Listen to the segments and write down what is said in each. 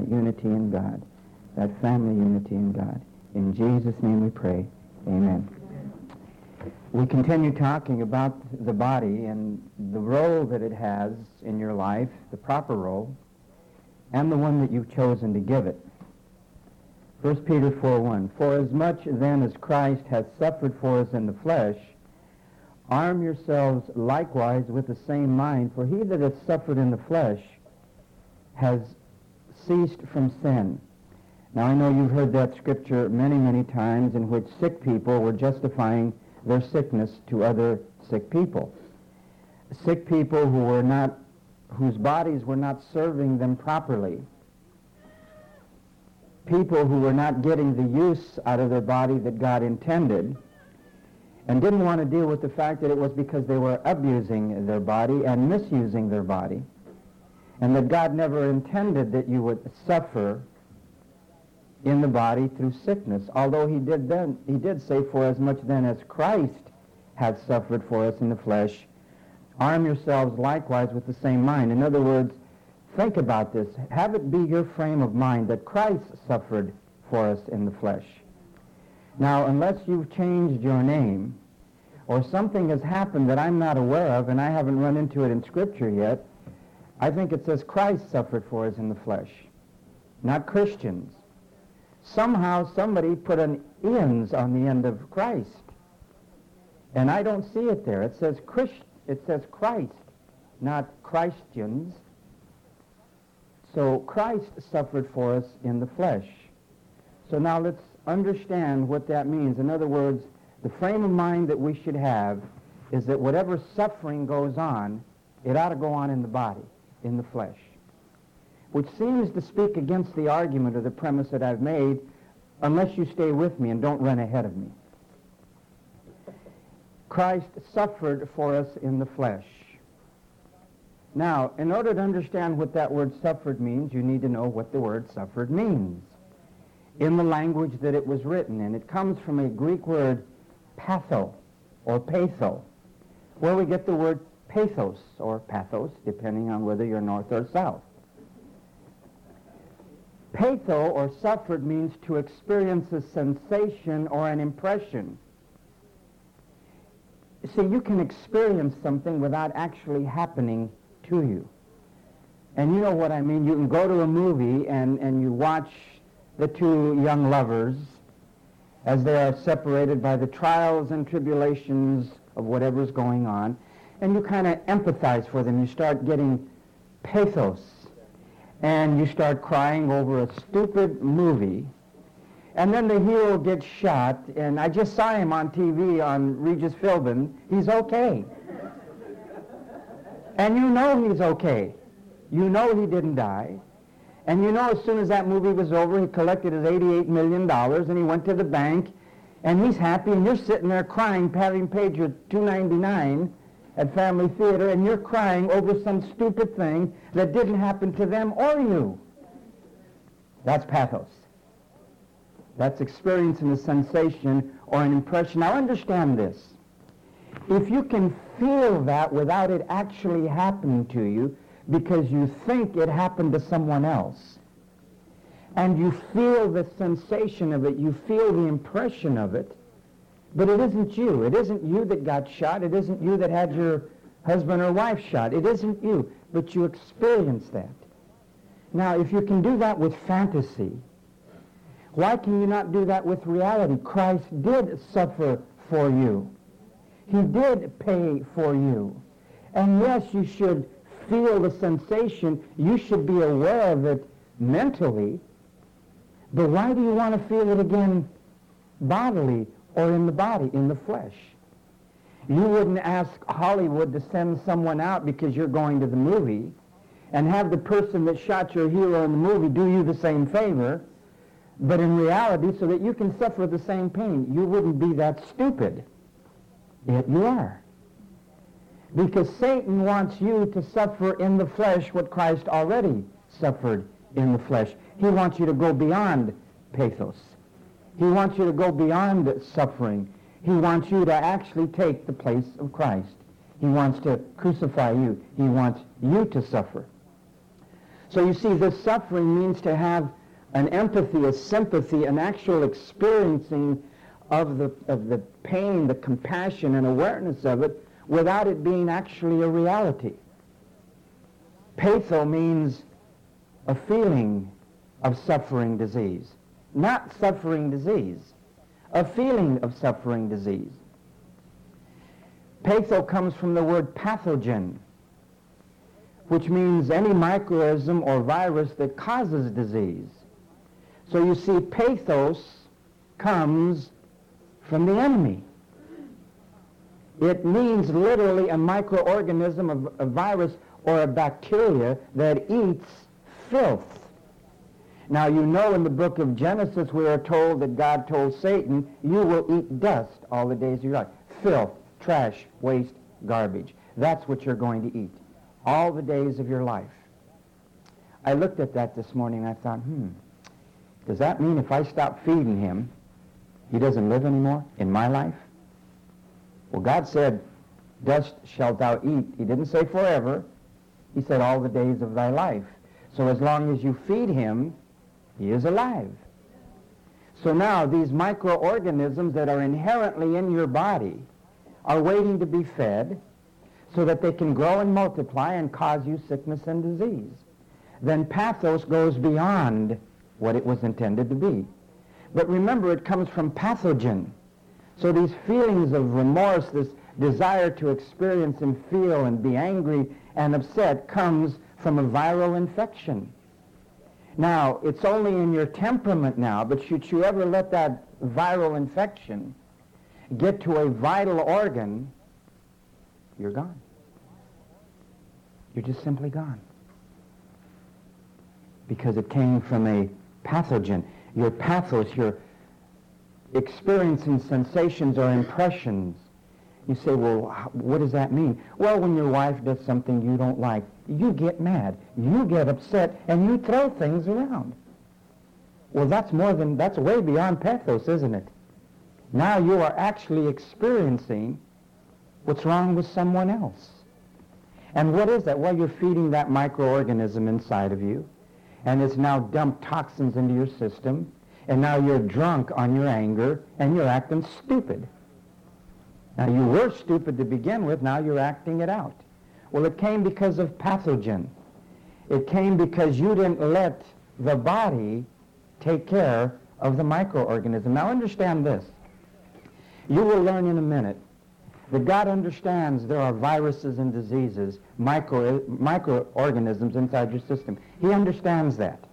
that unity in God, that family unity in God. In Jesus' name we pray. Amen. We continue talking about the body and the role that it has in your life, the proper role, and the one that you've chosen to give it. 1 Peter 4:1, For as much then as Christ has suffered for us in the flesh, arm yourselves likewise with the same mind, for he that hath suffered in the flesh has ceased from sin. Now I know you've heard that scripture many, many times in which sick people were justifying their sickness to other sick people. Sick people whose bodies were not serving them properly. People who were not getting the use out of their body that God intended, and didn't want to deal with the fact that it was because they were abusing their body and misusing their body, and that God never intended that you would suffer in the body through sickness, although he did say, for as much then as Christ hath suffered for us in the flesh, arm yourselves likewise with the same mind. In other words, think about this. Have it be your frame of mind that Christ suffered for us in the flesh. Now, unless you've changed your name, or something has happened that I'm not aware of, and I haven't run into it in Scripture yet, I think it says Christ suffered for us in the flesh, not Christians. Somehow somebody put an ins on the end of Christ, and I don't see it there. It says Christ, not Christians. So Christ suffered for us in the flesh. So now let's understand what that means. In other words, the frame of mind that we should have is that whatever suffering goes on, it ought to go on in the body, in the flesh, which seems to speak against the argument or the premise that I've made, unless you stay with me and don't run ahead of me. Christ suffered for us in the flesh. Now, in order to understand what that word suffered means, you need to know what the word suffered means in the language that it was written in. It comes from a Greek word patho, or patho, where we get the word pathos, or pathos, depending on whether you're north or south. Patho, or suffered, means to experience a sensation or an impression. See, you can experience something without actually happening to you. And you know what I mean. You can go to a movie and you watch the two young lovers as they are separated by the trials and tribulations of whatever's going on, and you kind of empathize for them. You start getting pathos, and you start crying over a stupid movie, and then the hero gets shot, and I just saw him on TV on Regis Philbin. He's okay. And you know he's okay. You know he didn't die. And you know as soon as that movie was over, he collected his $88 million, and he went to the bank, and he's happy, and you're sitting there crying, having paid your $2.99 at Family Theater, and you're crying over some stupid thing that didn't happen to them or you. That's pathos. That's experiencing a sensation or an impression. Now understand this. If you can feel that without it actually happening to you, because you think it happened to someone else, and you feel the sensation of it, you feel the impression of it, but it isn't you. It isn't you that got shot. It isn't you that had your husband or wife shot. It isn't you, but you experience that. Now, if you can do that with fantasy, why can you not do that with reality? Christ did suffer for you. He did pay for you. And yes, you should feel the sensation. You should be aware of it mentally. But why do you want to feel it again bodily or in the body, in the flesh? You wouldn't ask Hollywood to send someone out because you're going to the movie and have the person that shot your hero in the movie do you the same favor, but in reality, so that you can suffer the same pain. You wouldn't be that stupid. Yet you are. Because Satan wants you to suffer in the flesh what Christ already suffered in the flesh. He wants you to go beyond pathos. He wants you to go beyond suffering. He wants you to actually take the place of Christ. He wants to crucify you. He wants you to suffer. So you see, this suffering means to have an empathy, a sympathy, an actual experiencing of the pain, the compassion, and awareness of it without it being actually a reality. Patho means a feeling of suffering disease, not suffering disease, a feeling of suffering disease. Patho comes from the word pathogen, which means any microorganism or virus that causes disease. So you see, pathos comes from the enemy. It means literally a microorganism, a virus or a bacteria that eats filth. Now you know in the book of Genesis we are told that God told Satan, you will eat dust all the days of your life. Filth, trash, waste, garbage. That's what you're going to eat all the days of your life. I looked at that this morning and I thought, does that mean if I stop feeding him, he doesn't live anymore in my life? Well, God said, dust shalt thou eat. He didn't say forever. He said all the days of thy life. So as long as you feed him, he is alive. So now these microorganisms that are inherently in your body are waiting to be fed so that they can grow and multiply and cause you sickness and disease. Then pathos goes beyond what it was intended to be. But remember, it comes from pathogen. So these feelings of remorse, this desire to experience and feel and be angry and upset comes from a viral infection. Now, it's only in your temperament now, but should you ever let that viral infection get to a vital organ, you're gone. You're just simply gone. Because it came from a pathogen. Your pathos, your experiencing sensations or impressions. You say, well, what does that mean? Well, when your wife does something you don't like, you get mad, you get upset, and you throw things around. Well, that's way beyond pathos, isn't it? Now you are actually experiencing what's wrong with someone else. And what is that? Well, you're feeding that microorganism inside of you, and it's now dumped toxins into your system, and now you're drunk on your anger, and you're acting stupid. Now, you were stupid to begin with, now you're acting it out. Well, it came because of pathogen. It came because you didn't let the body take care of the microorganism. Now, understand this. You will learn in a minute that God understands there are viruses and diseases, microorganisms inside your system. He understands that.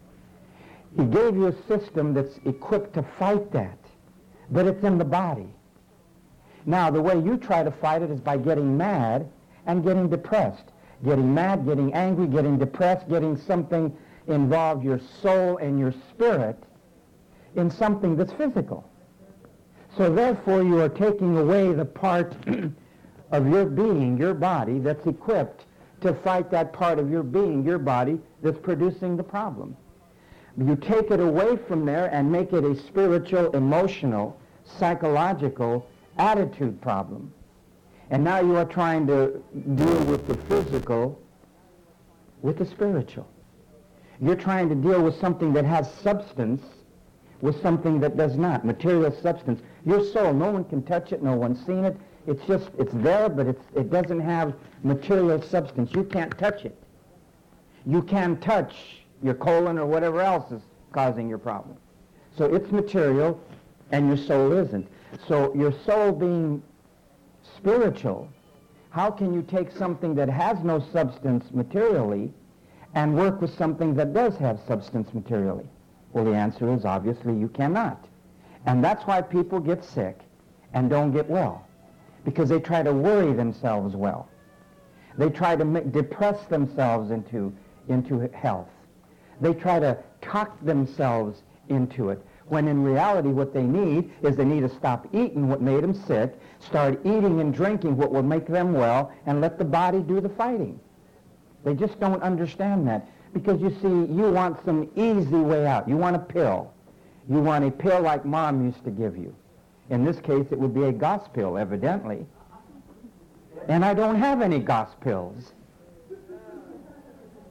He gave you a system that's equipped to fight that, but it's in the body. Now, the way you try to fight it is by getting mad and getting depressed. Getting mad, getting angry, getting depressed, getting something involved your soul and your spirit in something that's physical. So therefore, you are taking away the part of your being, your body, that's equipped to fight that part of your being, your body, that's producing the problem. You take it away from there and make it a spiritual, emotional, psychological attitude problem. And now you are trying to deal with the physical with the spiritual. You're trying to deal with something that has substance with something that does not, material substance. Your soul, no one can touch it, no one's seen it. It's there, but it doesn't have material substance. You can't touch it. You can touch your colon or whatever else is causing your problem. So it's material, and your soul isn't. So your soul being spiritual, how can you take something that has no substance materially and work with something that does have substance materially? Well, the answer is obviously you cannot. And that's why people get sick and don't get well, because they try to worry themselves well. They try to depress themselves into health. They try to talk themselves into it, when in reality what they need is they need to stop eating what made them sick, start eating and drinking what will make them well, and let the body do the fighting. They just don't understand that. Because you see, you want some easy way out. You want a pill. You want a pill like Mom used to give you. In this case, it would be a Goss pill, evidently. And I don't have any Goss pills.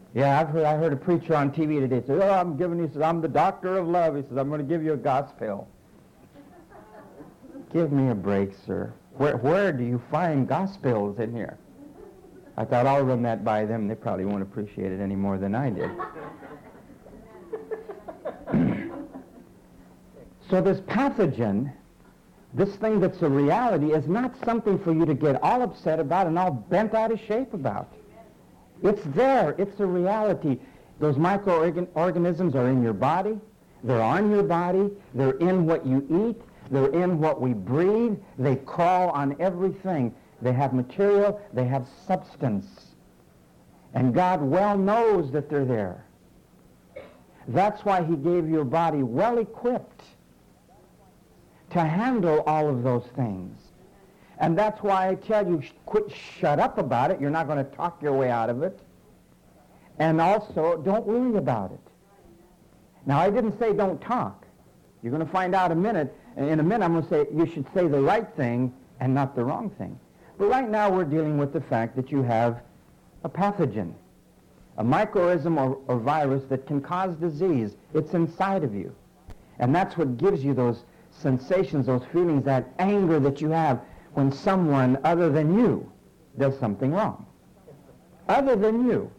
Yeah, I heard a preacher on TV today say, he says, I'm the doctor of love. He says, I'm going to give you a gospel. Give me a break, sir. Where do you find gospels in here? I thought I'll run that by them. They probably won't appreciate it any more than I did. So this pathogen, this thing that's a reality, is not something for you to get all upset about and all bent out of shape about. It's there. It's a reality. Those microorganisms are in your body. They're on your body. They're in what you eat. They're in what we breathe. They crawl on everything. They have material. They have substance. And God well knows that they're there. That's why he gave your body well equipped to handle all of those things. And that's why I tell you, shut up about it. You're not going to talk your way out of it. And also, don't worry about it. Now, I didn't say don't talk. You're going to find out in a minute, I'm going to say you should say the right thing and not the wrong thing. But right now, we're dealing with the fact that you have a pathogen, a microorganism or virus that can cause disease. It's inside of you. And that's what gives you those sensations, those feelings, that anger that you have when someone other than you does something wrong. Other than you.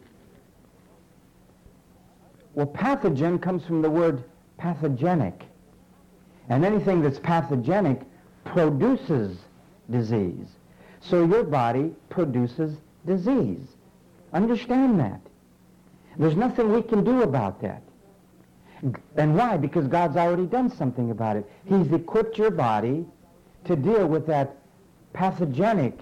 Well, pathogen comes from the word pathogenic. And anything that's pathogenic produces disease. So your body produces disease. Understand that. There's nothing we can do about that. And why? Because God's already done something about it. He's equipped your body to deal with that pathogenic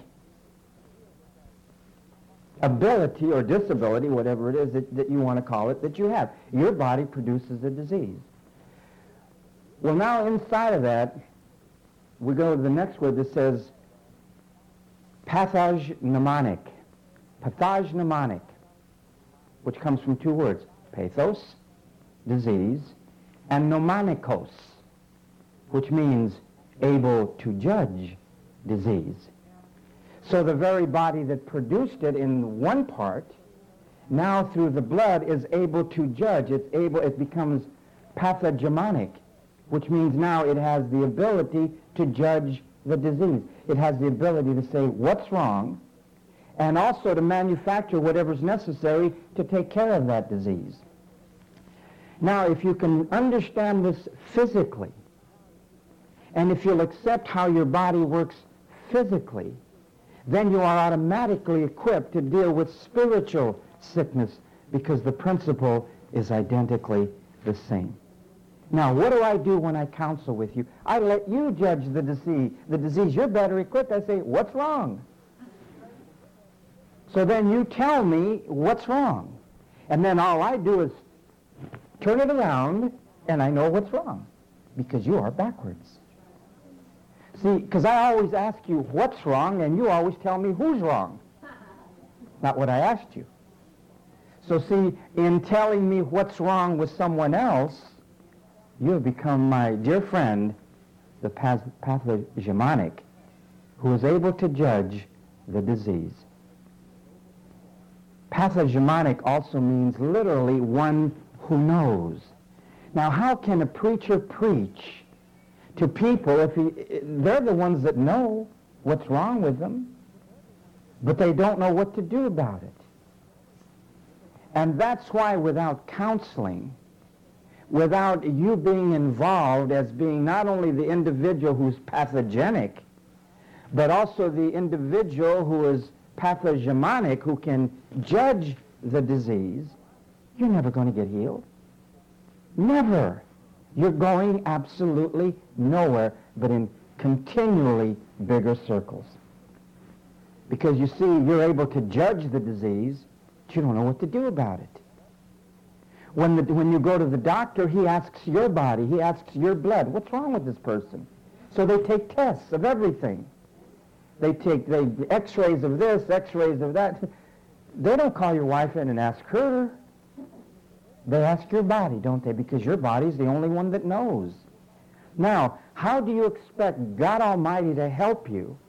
ability or disability, whatever it is that you want to call it, that you have. Your body produces a disease. Well, now inside of that, we go to the next word that says pathognomonic. Pathognomonic, which comes from two words, pathos, disease, and pneumanikos, which means able to judge disease. So the very body that produced it in one part, now through the blood is able to judge. It becomes pathognomonic, which means now it has the ability to judge the disease. It has the ability to say what's wrong and also to manufacture whatever's necessary to take care of that disease. Now, if you can understand this physically, and if you'll accept how your body works physically, then you are automatically equipped to deal with spiritual sickness because the principle is identically the same. Now, what do I do when I counsel with you? I let you judge the disease. You're better equipped. I say, what's wrong? So then you tell me what's wrong. And then all I do is turn it around, and I know what's wrong because you are backwards. See, because I always ask you what's wrong, and you always tell me who's wrong. Not what I asked you. So see, in telling me what's wrong with someone else, you have become my dear friend, the pathognomonic, who is able to judge the disease. Pathognomonic also means literally one who knows. Now, how can a preacher preach to people if they're the ones that know what's wrong with them, but they don't know what to do about it? And that's why without counseling, without you being involved as being not only the individual who's pathogenic, but also the individual who is pathognomonic, who can judge the disease, you're never going to get healed. Never. You're going absolutely nowhere but in continually bigger circles. Because you see, you're able to judge the disease, but you don't know what to do about it. When you go to the doctor, he asks your body, he asks your blood, what's wrong with this person? So they take tests of everything. They take x-rays of this, x-rays of that. They don't call your wife in and ask her. They ask your body, don't they? Because your body's the only one that knows. Now, how do you expect God Almighty to help you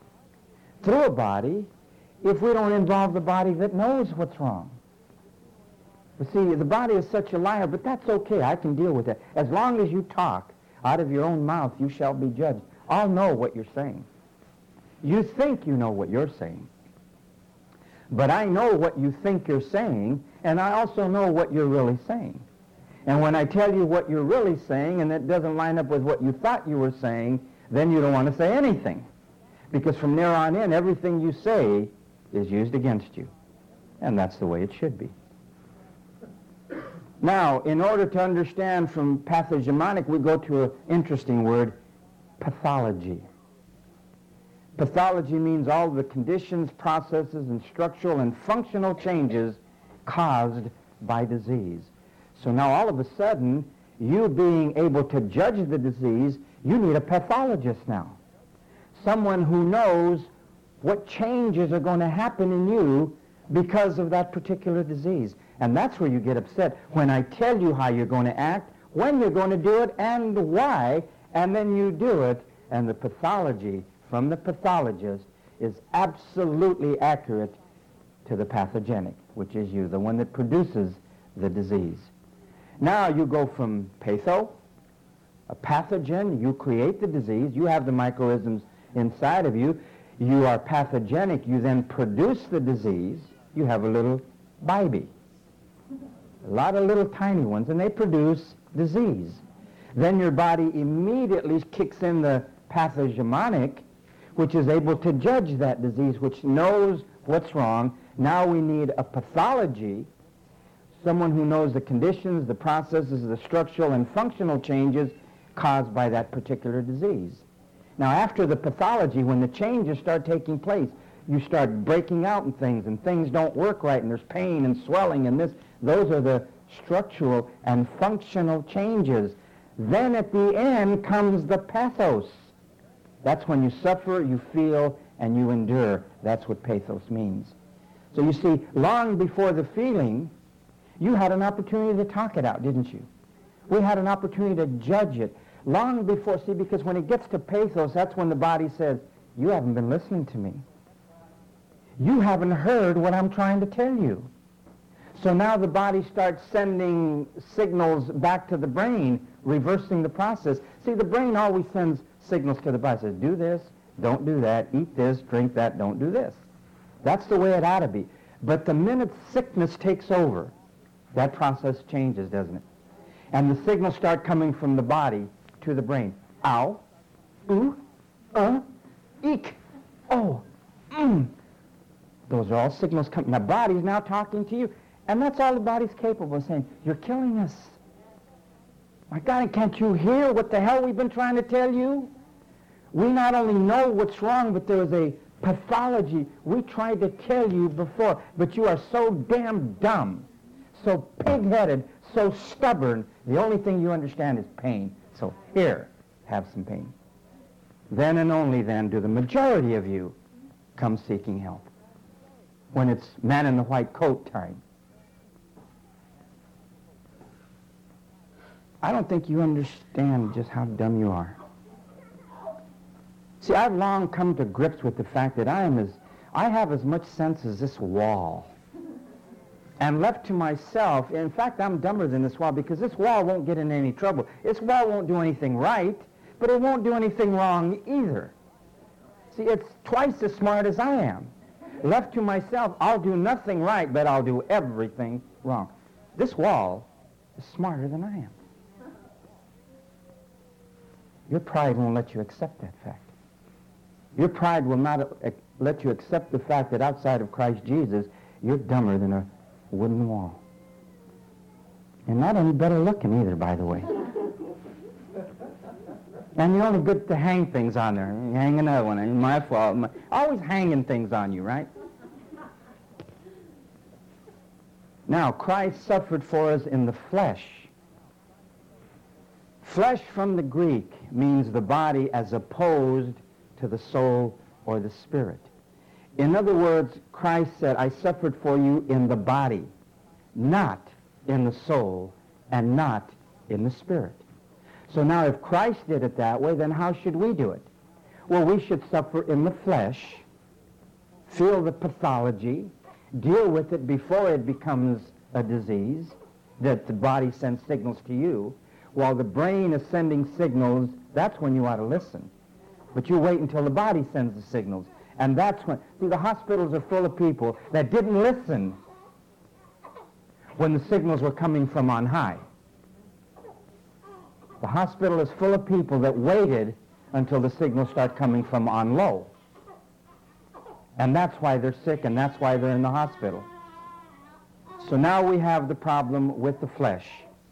through a body if we don't involve the body that knows what's wrong? But see, the body is such a liar, but that's okay. I can deal with that. As long as you talk out of your own mouth, you shall be judged. I'll know what you're saying. You think you know what you're saying. But I know what you think you're saying, and I also know what you're really saying. And when I tell you what you're really saying and it doesn't line up with what you thought you were saying, then you don't want to say anything. Because from there on in, everything you say is used against you. And that's the way it should be. Now, in order to understand from pathognomonic, we go to an interesting word, pathology. Pathology means all the conditions, processes, and structural and functional changes caused by disease. So now all of a sudden, you being able to judge the disease, you need a pathologist now. Someone who knows what changes are going to happen in you because of that particular disease. And that's where you get upset, when I tell you how you're going to act, when you're going to do it, and why, and then you do it, and the pathology from the pathologist is absolutely accurate to the pathogenic, which is you, the one that produces the disease. Now you go from patho, a pathogen, you create the disease, you have the microisms inside of you, you are pathogenic, you then produce the disease, you have a little baby. A lot of little tiny ones, and they produce disease. Then your body immediately kicks in the pathognomonic, which is able to judge that disease, which knows what's wrong. Now we need a pathology, someone who knows the conditions, the processes, the structural and functional changes caused by that particular disease. Now after the pathology, when the changes start taking place, you start breaking out in things, and things don't work right, and there's pain and swelling and this. Those are the structural and functional changes. Then at the end comes the pathos. That's when you suffer, you feel, and you endure. That's what pathos means. So you see, long before the feeling, you had an opportunity to talk it out, didn't you? We had an opportunity to judge it. Long before, see, because when it gets to pathos, that's when the body says, you haven't been listening to me. You haven't heard what I'm trying to tell you. So now the body starts sending signals back to the brain, reversing the process. See, the brain always sends signals to the body. It says, do this, don't do that, eat this, drink that, don't do this. That's the way it ought to be. But the minute sickness takes over, that process changes, doesn't it? And the signals start coming from the body to the brain. Ow, ooh, eek, oh, Those are all signals coming. The body's now talking to you. And that's all the body's capable of saying. You're killing us. My God, can't you hear what the hell we've been trying to tell you? We not only know what's wrong, but there is a pathology we tried to tell you before. But you are so damn dumb, so pig-headed, so stubborn. The only thing you understand is pain. So here, have some pain. Then and only then do the majority of you come seeking help. When it's man in the white coat time. I don't think you understand just how dumb you are. See, I've long come to grips with the fact that I have as much sense as this wall. And left to myself, in fact, I'm dumber than this wall, because this wall won't get in any trouble. This wall won't do anything right, but it won't do anything wrong either. See, it's twice as smart as I am. Left to myself, I'll do nothing right, but I'll do everything wrong. This wall is smarter than I am. Your pride won't let you accept that fact. Your pride will not let you accept the fact that outside of Christ Jesus, you're dumber than a wooden wall. And not any better looking either, by the way. And you're only good to hang things on there. Hang another one. It's my fault. Always hanging things on you, right? Now, Christ suffered for us in the flesh. Flesh from the Greek means the body as opposed to the soul or the spirit. In other words, Christ said, I suffered for you in the body, not in the soul, and not in the spirit. So now if Christ did it that way, then how should we do it? Well, we should suffer in the flesh, feel the pathology, deal with it before it becomes a disease, that the body sends signals to you, while the brain is sending signals. That's when you ought to listen. But you wait until the body sends the signals. And that's when, see, the hospitals are full of people that didn't listen when the signals were coming from on high. The hospital is full of people that waited until the signals start coming from on low. And that's why they're sick, and that's why they're in the hospital. So now we have the problem with the flesh.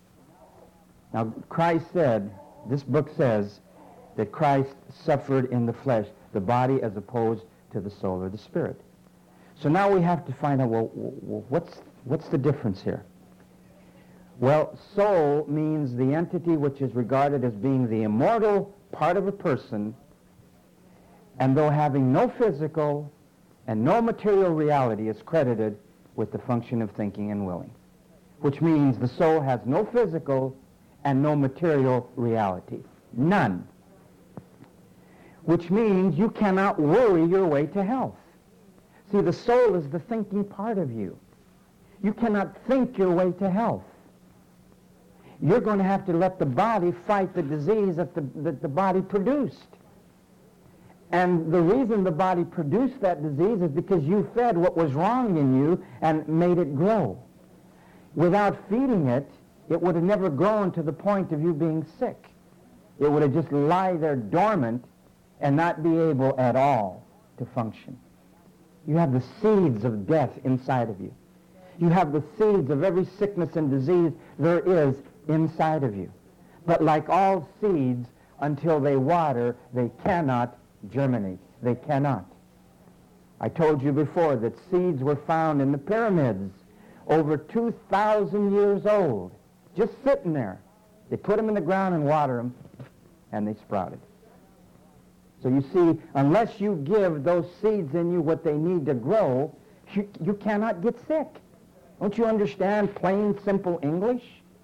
Now, Christ said, this book says, that Christ suffered in the flesh, the body as opposed to the soul or the spirit. So now we have to find out, well, what's the difference here? Well, soul means the entity which is regarded as being the immortal part of a person, and though having no physical and no material reality, is credited with the function of thinking and willing, which means the soul has no physical and no material reality. None. Which means you cannot worry your way to health. See, the soul is the thinking part of you. You cannot think your way to health. You're going to have to let the body fight the disease that the body produced. And the reason the body produced that disease is because you fed what was wrong in you and made it grow. Without feeding it, it would have never grown to the point of you being sick. It would have just lie there dormant and not be able at all to function. You have the seeds of death inside of you. You have the seeds of every sickness and disease there is inside of you. But like all seeds, until they water, they cannot germinate. They cannot. I told you before that seeds were found in the pyramids over 2,000 years old, just sitting there. They put them in the ground and water them, and they sprouted. So you see, unless you give those seeds in you what they need to grow, you cannot get sick. Don't you understand plain, simple English?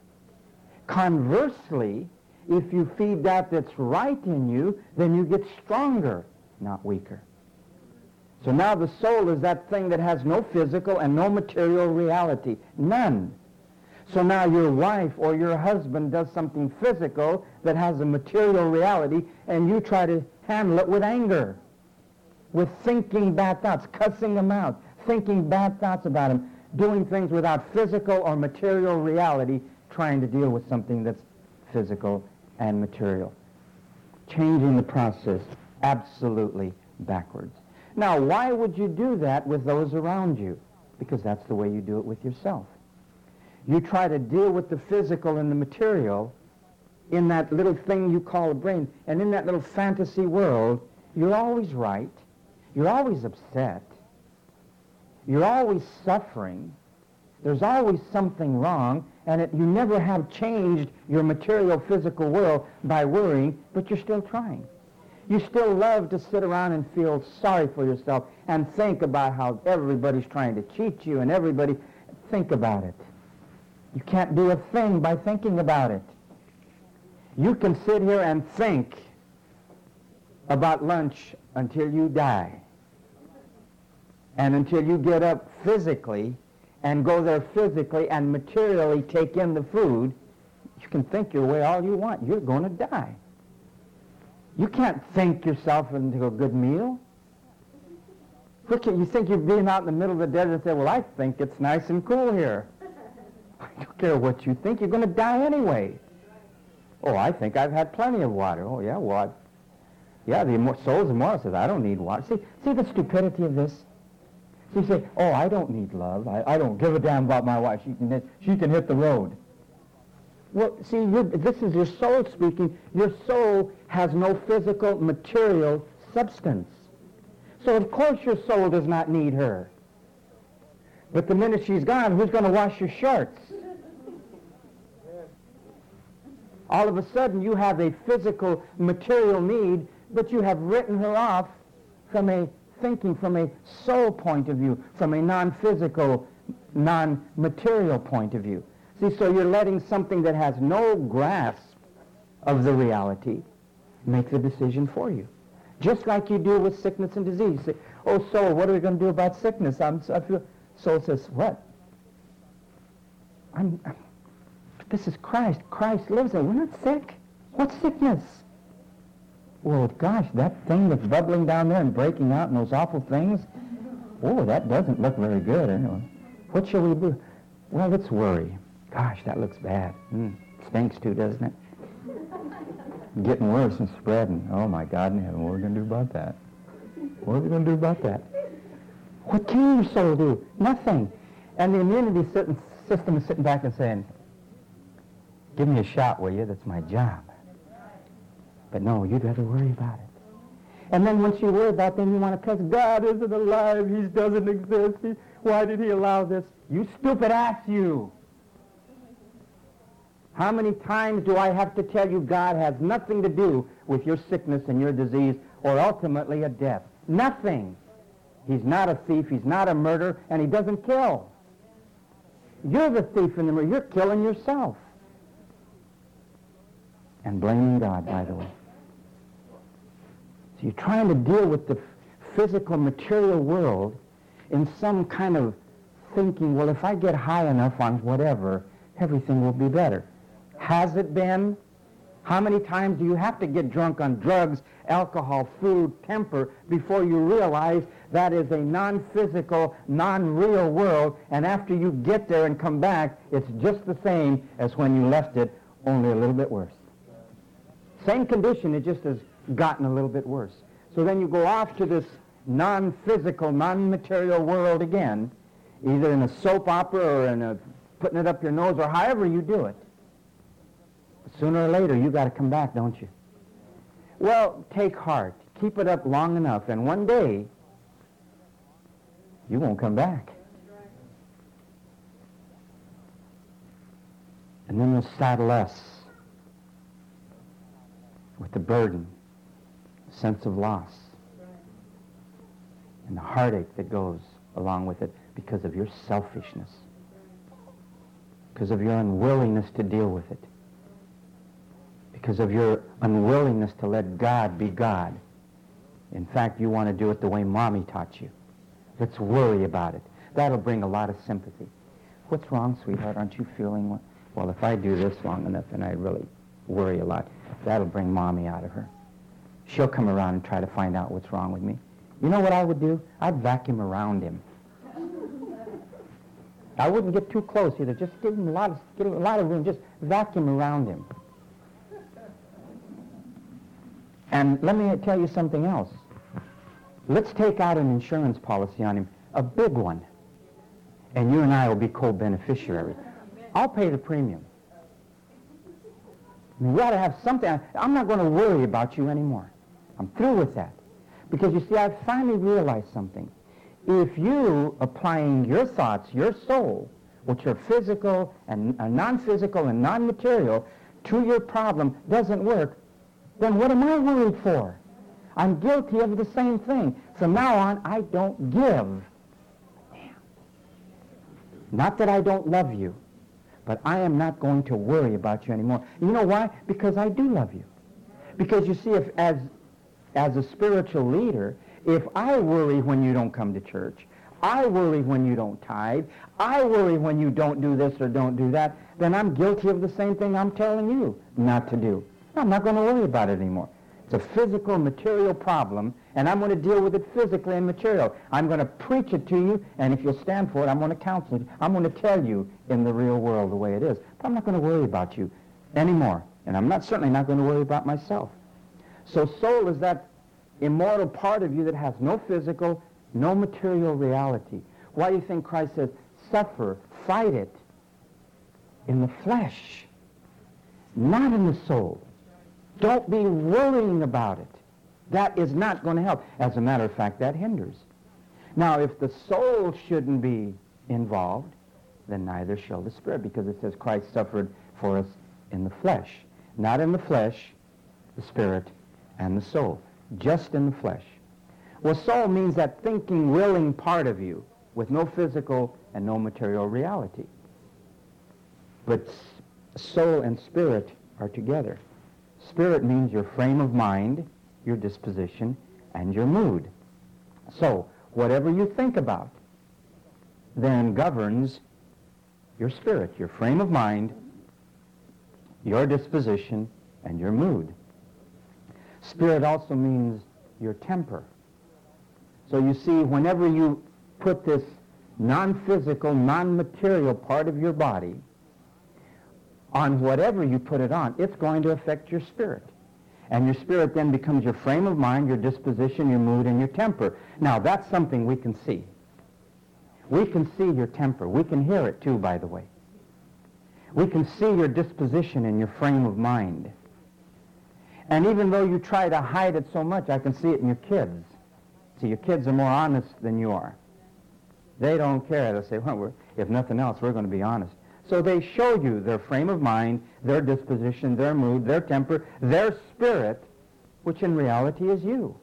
Conversely, if you feed that that's right in you, then you get stronger, not weaker. So now the soul is that thing that has no physical and no material reality. None. So now your wife or your husband does something physical that has a material reality, and you try to handle it with anger, with thinking bad thoughts, cussing them out, thinking bad thoughts about them, doing things without physical or material reality, trying to deal with something that's physical and material. Changing the process absolutely backwards. Now, why would you do that with those around you? Because that's the way you do it with yourself. You try to deal with the physical and the material in that little thing you call a brain, and in that little fantasy world, you're always right, you're always upset, you're always suffering, there's always something wrong, and you never have changed your material physical world by worrying, but you're still trying. You still love to sit around and feel sorry for yourself and think about how everybody's trying to cheat you and everybody. Think about it. You can't do a thing by thinking about it. You can sit here and think about lunch until you die. And until you get up physically and go there physically and materially take in the food, you can think your way all you want. You're going to die. You can't think yourself into a good meal. You think you're being out in the middle of the desert and say, well, I think it's nice and cool here. I don't care what you think. You're going to die anyway. Oh, I think I've had plenty of water. Oh, yeah, well, the soul's immortal says, I don't need water. See the stupidity of this? So you say, oh, I don't need love. I don't give a damn about my wife. She can hit the road. Well, see, this is your soul speaking. Your soul has no physical, material substance. So, of course, your soul does not need her. But the minute she's gone, who's going to wash your shorts? All of a sudden, you have a physical, material need, but you have written her off from a thinking, from a soul point of view, from a non-physical, non-material point of view. See, so you're letting something that has no grasp of the reality make the decision for you. Just like you do with sickness and disease. You say, oh, soul, what are we going to do about sickness? Soul says, what? This is Christ. Christ lives in. We're not sick. What sickness? Well, gosh, that thing that's bubbling down there and breaking out and those awful things, oh, that doesn't look very good. Anyway. What shall we do? Well, let's worry. Gosh, that looks bad. Stinks too, doesn't it? Getting worse and spreading. Oh, my God in heaven, what are we going to do about that? What are we going to do about that? What can your soul do? Nothing. And the immunity system is sitting back and saying, give me a shot, will you? That's my job. But no, you'd rather worry about it. And then once you worry about it, then you want to cuss, God isn't alive. He doesn't exist. Why did he allow this? You stupid ass, you. How many times do I have to tell you God has nothing to do with your sickness and your disease or ultimately a death? Nothing. He's not a thief. He's not a murderer. And he doesn't kill. You're the thief and the murderer. You're killing yourself. And blaming God, by the way. So you're trying to deal with the physical, material world in some kind of thinking, well, if I get high enough on whatever, everything will be better. Has it been? How many times do you have to get drunk on drugs, alcohol, food, temper before you realize that is a non-physical, non-real world, and after you get there and come back, it's just the same as when you left it, only a little bit worse. Same condition, it just has gotten a little bit worse. So then you go off to this non-physical, non-material world again, either in a soap opera or in a putting it up your nose or however you do it. Sooner or later, you got to come back, don't you? Well, take heart. Keep it up long enough, and one day, you won't come back. And then you'll saddle us with the burden, sense of loss, and the heartache that goes along with it because of your selfishness, because of your unwillingness to deal with it, because of your unwillingness to let God be God. In fact, you want to do it the way Mommy taught you. Let's worry about it. That'll bring a lot of sympathy. What's wrong, sweetheart? Aren't you feeling well, if I do this long enough and I really worry a lot, that'll bring Mommy out of her. She'll come around and try to find out what's wrong with me. You know what I would do? I'd vacuum around him. I wouldn't get too close either. Just give him a lot of room. Just vacuum around him. And let me tell you something else. Let's take out an insurance policy on him, a big one, and you and I will be co-beneficiaries. I'll pay the premium. I mean, we ought to have something. I'm not going to worry about you anymore. I'm through with that. Because, you see, I've finally realized something. If you, applying your thoughts, your soul, which are physical and non-physical and non-material, to your problem doesn't work, then what am I worried for? I'm guilty of the same thing. From now on, I don't give. Not that I don't love you, but I am not going to worry about you anymore. You know why? Because I do love you. Because you see, if as a spiritual leader, if I worry when you don't come to church, I worry when you don't tithe, I worry when you don't do this or don't do that, then I'm guilty of the same thing I'm telling you not to do. I'm not going to worry about it anymore. It's a physical, material problem, and I'm going to deal with it physically and material. I'm going to preach it to you, and if you'll stand for it, I'm going to counsel you. I'm going to tell you in the real world the way it is. But I'm not going to worry about you anymore, and I'm certainly not going to worry about myself. So soul is that immortal part of you that has no physical, no material reality. Why do you think Christ says, suffer, fight it in the flesh, not in the soul? Don't be worrying about it. That is not going to help. As a matter of fact, that hinders. Now, if the soul shouldn't be involved, then neither shall the spirit, because it says Christ suffered for us in the flesh. Not in the flesh, the spirit, and the soul. Just in the flesh. Well, soul means that thinking, willing part of you with no physical and no material reality. But soul and spirit are together. Spirit means your frame of mind, your disposition, and your mood. So, whatever you think about then governs your spirit, your frame of mind, your disposition, and your mood. Spirit also means your temper. So you see, whenever you put this non-physical, non-material part of your body on whatever you put it on, it's going to affect your spirit. And your spirit then becomes your frame of mind, your disposition, your mood, and your temper. Now, that's something we can see. We can see your temper. We can hear it too, by the way. We can see your disposition and your frame of mind. And even though you try to hide it so much, I can see it in your kids. See, your kids are more honest than you are. They don't care. They'll say, well, if nothing else, we're going to be honest. So they show you their frame of mind, their disposition, their mood, their temper, their spirit, which in reality is you.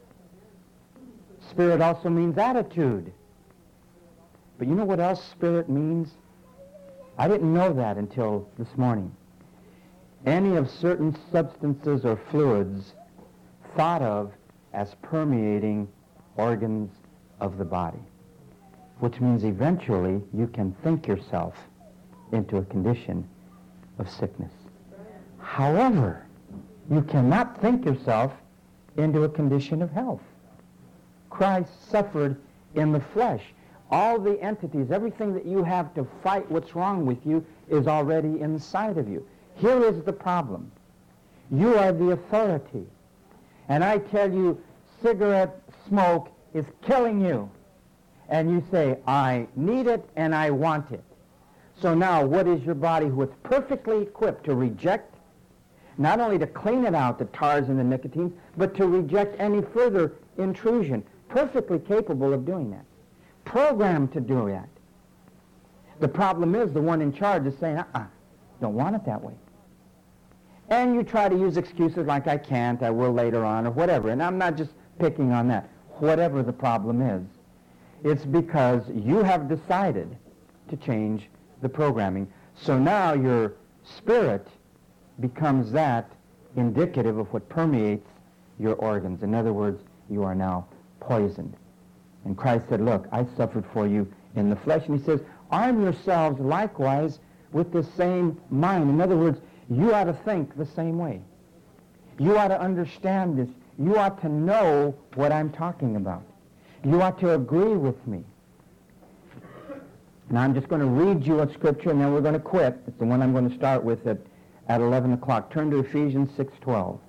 Spirit also means attitude. But you know what else spirit means? I didn't know that until this morning. Any of certain substances or fluids thought of as permeating organs of the body, which means eventually you can think yourself into a condition of sickness. However, you cannot think yourself into a condition of health. Christ suffered in the flesh. All the entities, everything that you have to fight what's wrong with you is already inside of you. Here is the problem. You are the authority. And I tell you, cigarette smoke is killing you. And you say, I need it and I want it. So now, what is your body who is perfectly equipped to reject, not only to clean it out, the tars and the nicotine, but to reject any further intrusion, perfectly capable of doing that, programmed to do that. The problem is the one in charge is saying, don't want it that way. And you try to use excuses like I can't, I will later on, or whatever. And I'm not just picking on that. Whatever the problem is, it's because you have decided to change the programming. So now your spirit becomes that indicative of what permeates your organs. In other words, you are now poisoned. And Christ said, look, I suffered for you in the flesh. And he says, arm yourselves likewise with the same mind. In other words, you ought to think the same way. You ought to understand this. You ought to know what I'm talking about. You ought to agree with me. Now I'm just going to read you a scripture and then we're going to quit. It's the one I'm going to start with at 11 o'clock. Turn to Ephesians 6:12.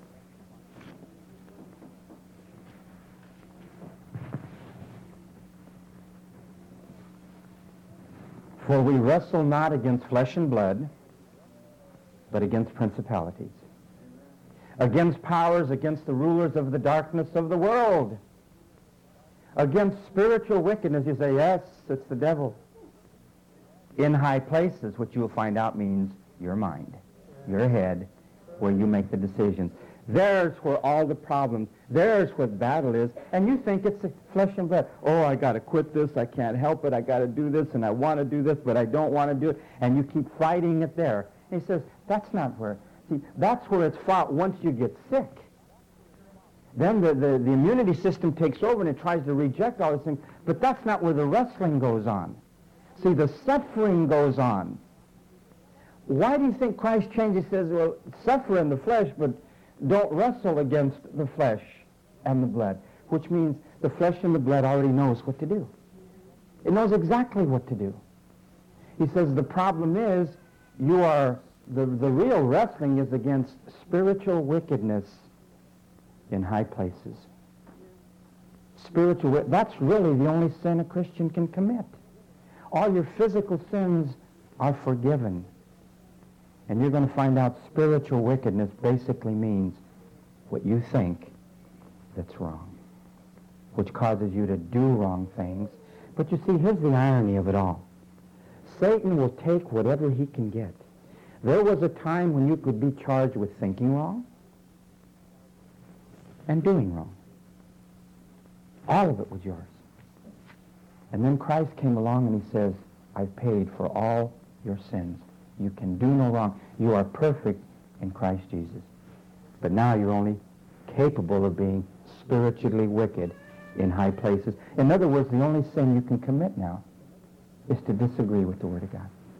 For we wrestle not against flesh and blood, but against principalities, against powers, against the rulers of the darkness of the world, against spiritual wickedness. You say, yes, it's the devil. In high places, which you will find out means your mind, your head, where you make the decisions. There's where all the problems, there's what battle is, and you think it's flesh and blood. Oh, I got to quit this, I can't help it, I got to do this, and I want to do this, but I don't want to do it, and you keep fighting it there. And he says, that's not where, see, that's where it's fought once you get sick. Then the immunity system takes over and it tries to reject all these things, but that's not where the wrestling goes on. See, the suffering goes on. Why do you think Christ changes? He says, well, suffer in the flesh, but don't wrestle against the flesh and the blood, which means the flesh and the blood already knows what to do. It knows exactly what to do. He says the problem is you are, the real wrestling is against spiritual wickedness in high places. That's really the only sin a Christian can commit. All your physical sins are forgiven. And you're going to find out spiritual wickedness basically means what you think that's wrong, which causes you to do wrong things. But you see, here's the irony of it all. Satan will take whatever he can get. There was a time when you could be charged with thinking wrong and doing wrong. All of it was yours. And then Christ came along and he says, I've paid for all your sins. You can do no wrong. You are perfect in Christ Jesus. But now you're only capable of being spiritually wicked in high places. In other words, the only sin you can commit now is to disagree with the Word of God,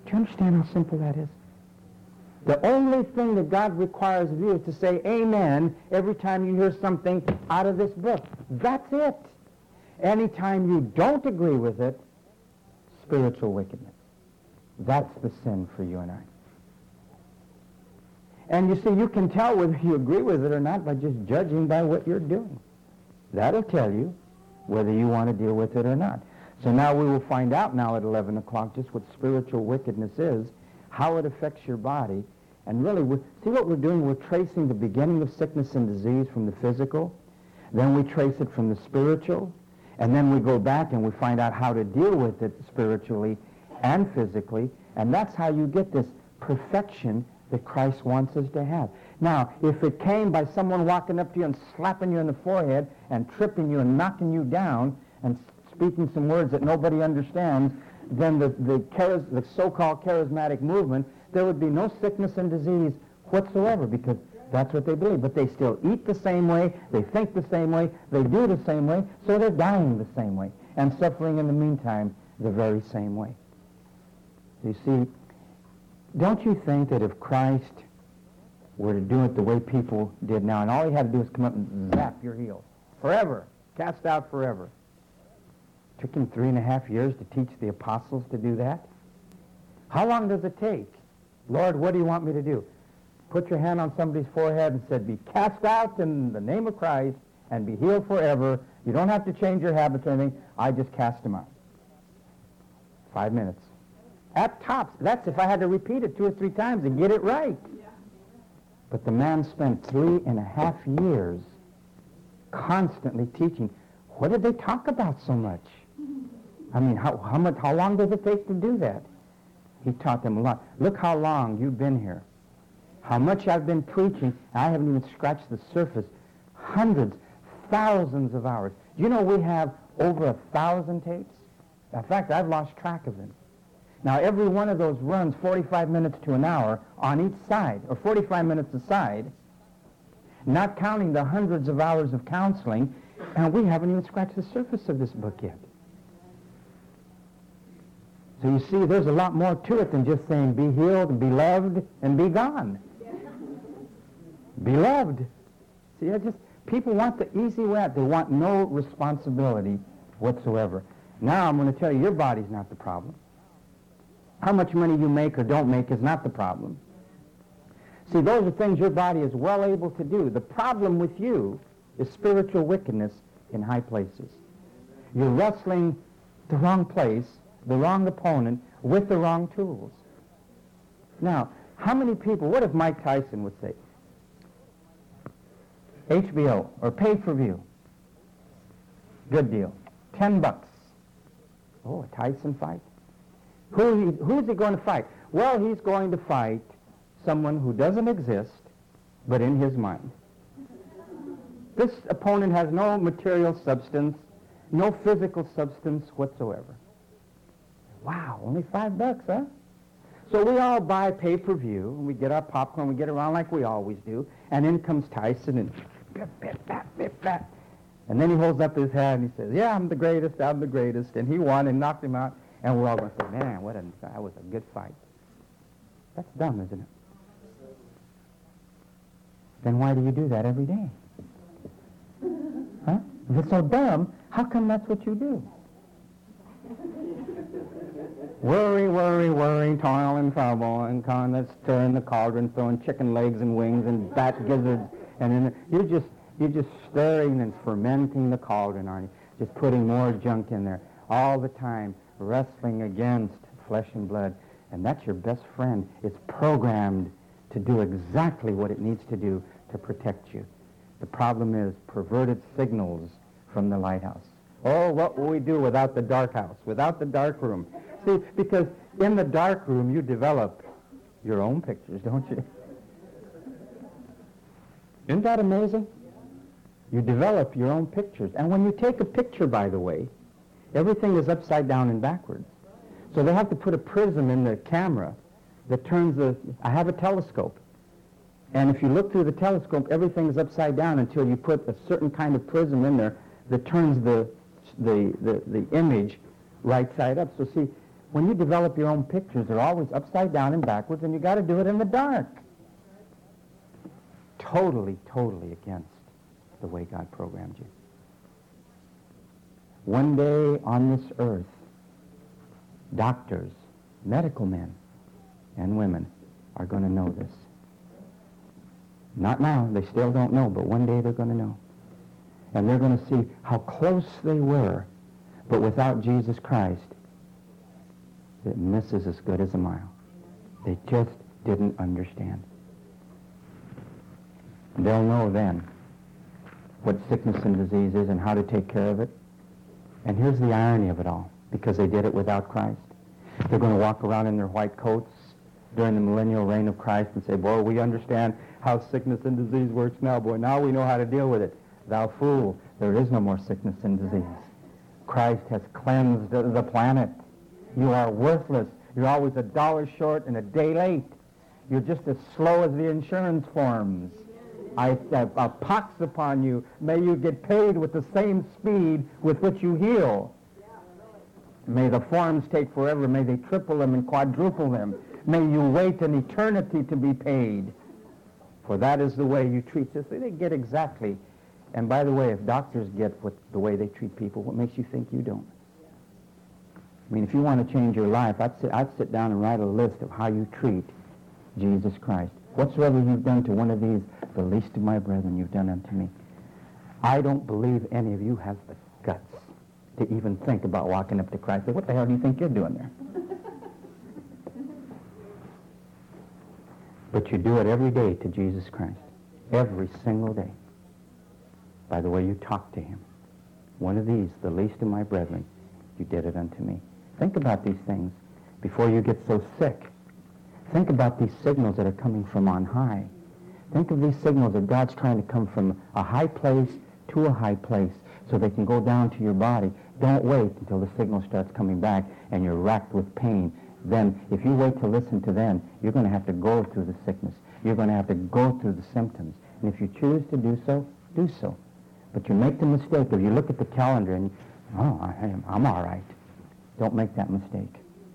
Do you understand how simple that is? The only thing that God requires of you is to say amen every time you hear something out of this book. That's it. Anytime you don't agree with it, spiritual wickedness. That's the sin for you and I. And you see, you can tell whether you agree with it or not by just judging by what you're doing. That'll tell you whether you want to deal with it or not. So now we will find out now at 11 o'clock just what spiritual wickedness is, how it affects your body, and really, see what we're doing? We're tracing the beginning of sickness and disease from the physical, then we trace it from the spiritual, and then we go back and we find out how to deal with it spiritually and physically, and that's how you get this perfection that Christ wants us to have. Now, if it came by someone walking up to you and slapping you in the forehead and tripping you and knocking you down and speaking some words that nobody understands, then the so-called charismatic movement, there would be no sickness and disease whatsoever, because that's what they believe. But they still eat the same way, they think the same way, they do the same way, so they're dying the same way and suffering in the meantime the very same way. You see, don't you think that if Christ were to do it the way people did now, and all he had to do was come up and zap your heel, forever, cast out forever. It took him 3.5 years to teach the apostles to do that. How long does it take? Lord, what do you want me to do? Put your hand on somebody's forehead and said, be cast out in the name of Christ and be healed forever. You don't have to change your habits or anything. I just cast them out. 5 minutes. At tops. That's if I had to repeat it 2 or 3 times and get it right. But the man spent 3.5 years constantly teaching. What did they talk about so much? I mean, how long does it take to do that? He taught them a lot. Look how long you've been here. How much I've been preaching. I haven't even scratched the surface. Hundreds, thousands of hours. Do you know we have over 1,000 tapes? In fact, I've lost track of them. Now, every one of those runs 45 minutes to an hour on each side, or 45 minutes aside, not counting the hundreds of hours of counseling, and we haven't even scratched the surface of this book yet. So you see, there's a lot more to it than just saying be healed, and be loved, and be gone. Be loved. See, people want the easy way out. They want no responsibility whatsoever. Now I'm going to tell you, your body's not the problem. How much money you make or don't make is not the problem. See, those are things your body is well able to do. The problem with you is spiritual wickedness in high places. You're wrestling the wrong place, the wrong opponent, with the wrong tools. Now, how many people, what if Mike Tyson would say, HBO, or pay-per-view, good deal, $10. Oh, a Tyson fight? Who's he going to fight? Well, he's going to fight someone who doesn't exist, but in his mind. This opponent has no material substance, no physical substance whatsoever. Wow, only $5, huh? So we all buy pay-per-view, and we get our popcorn, we get around like we always do, and in comes Tyson, and bip. And then he holds up his hand and he says, yeah, I'm the greatest, and he won and knocked him out. And we're all going to say, man, that was a good fight. That's dumb, isn't it? Then why do you do that every day? Huh? If it's so dumb, how come that's what you do? Worry, toil and trouble, and stirring the cauldron, throwing chicken legs and wings and bat gizzards, and then you're just stirring and fermenting the cauldron, aren't you? Just putting more junk in there all the time. Wrestling against flesh and blood, and that's your best friend. It's programmed to do exactly what it needs to do to protect you. The problem is perverted signals from the lighthouse. Oh, what will we do without the dark house, without the dark room? See, because in the dark room you develop your own pictures, don't you? Isn't that amazing? You develop your own pictures. And when you take a picture, by the way, everything is upside down and backwards. So they have to put a prism in the camera that turns I have a telescope. And if you look through the telescope, everything is upside down until you put a certain kind of prism in there that turns the image right side up. So see, When you develop your own pictures, they're always upside down and backwards, and you got to do it in the dark. Totally, totally against the way God programmed you. One day on this earth, doctors, medical men and women are going to know this. Not now, they still don't know, but one day they're going to know. And they're going to see how close they were, but without Jesus Christ, it misses as good as a mile. They just didn't understand. They'll know then what sickness and disease is and how to take care of it. And here's the irony of it all, because they did it without Christ. They're going to walk around in their white coats during the millennial reign of Christ and say, boy, we understand how sickness and disease works now, boy. Now we know how to deal with it. Thou fool, there is no more sickness and disease. Christ has cleansed the planet. You are worthless. You're always $1 short and a day late. You're just as slow as the insurance forms. I pox upon you. May you get paid with the same speed with which you heal. May the forms take forever. May they triple them and quadruple them. May you wait an eternity to be paid. For that is the way you treat this. They get exactly. And by the way, if doctors get the way they treat people, what makes you think you don't? I mean, if you want to change your life, I'd sit down and write a list of how you treat Jesus Christ. Whatsoever you've done to one of these, the least of my brethren, you've done unto me. I don't believe any of you have the guts to even think about walking up to Christ and say, what the hell do you think you're doing there? But you do it every day to Jesus Christ. Every single day. By the way you talk to him. One of these, the least of my brethren, you did it unto me. Think about these things before you get so sick. Think about these signals that are coming from on high. Think of these signals that God's trying to come from a high place to a high place so they can go down to your body. Don't wait until the signal starts coming back and you're racked with pain. Then, if you wait to listen to them, you're going to have to go through the sickness. You're going to have to go through the symptoms. And if you choose to do so, do so. But you make the mistake if you look at the calendar and, I'm all right. Don't make that mistake.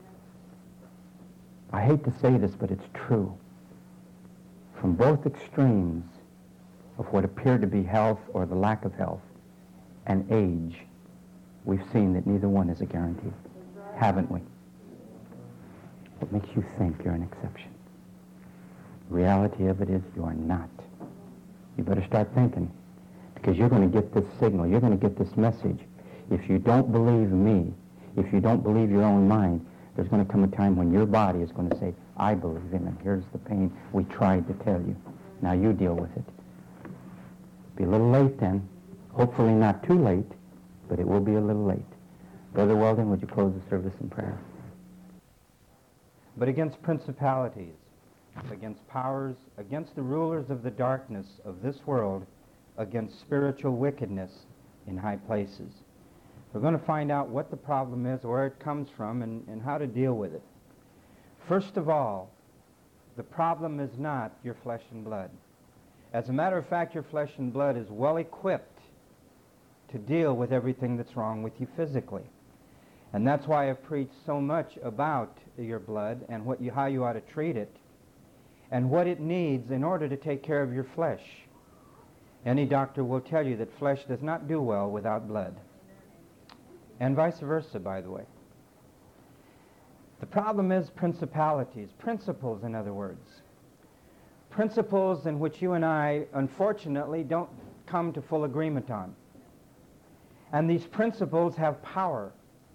I hate to say this, but it's true. From both extremes of what appear to be health or the lack of health and age, we've seen that neither one is a guarantee. Haven't we? What makes you think you're an exception? The reality of it is you are not. You better start thinking, because you're going to get this signal. You're going to get this message. If you don't believe me, if you don't believe your own mind, there's going to come a time when your body is going to say, I believe him, and here's the pain we tried to tell you. Now you deal with it. Be a little late then. Hopefully not too late, but it will be a little late. Brother Weldon, would you close the service in prayer? But against principalities, against powers, against the rulers of the darkness of this world, against spiritual wickedness in high places. We're going to find out what the problem is, where it comes from, and how to deal with it. First of all, the problem is not your flesh and blood. As a matter of fact, your flesh and blood is well equipped to deal with everything that's wrong with you physically. And that's why I've preached so much about your blood and how you ought to treat it and what it needs in order to take care of your flesh. Any doctor will tell you that flesh does not do well without blood. And vice versa, by the way. The problem is principalities, principles, in other words. Principles in which you and I, unfortunately, don't come to full agreement on. And these principles have power.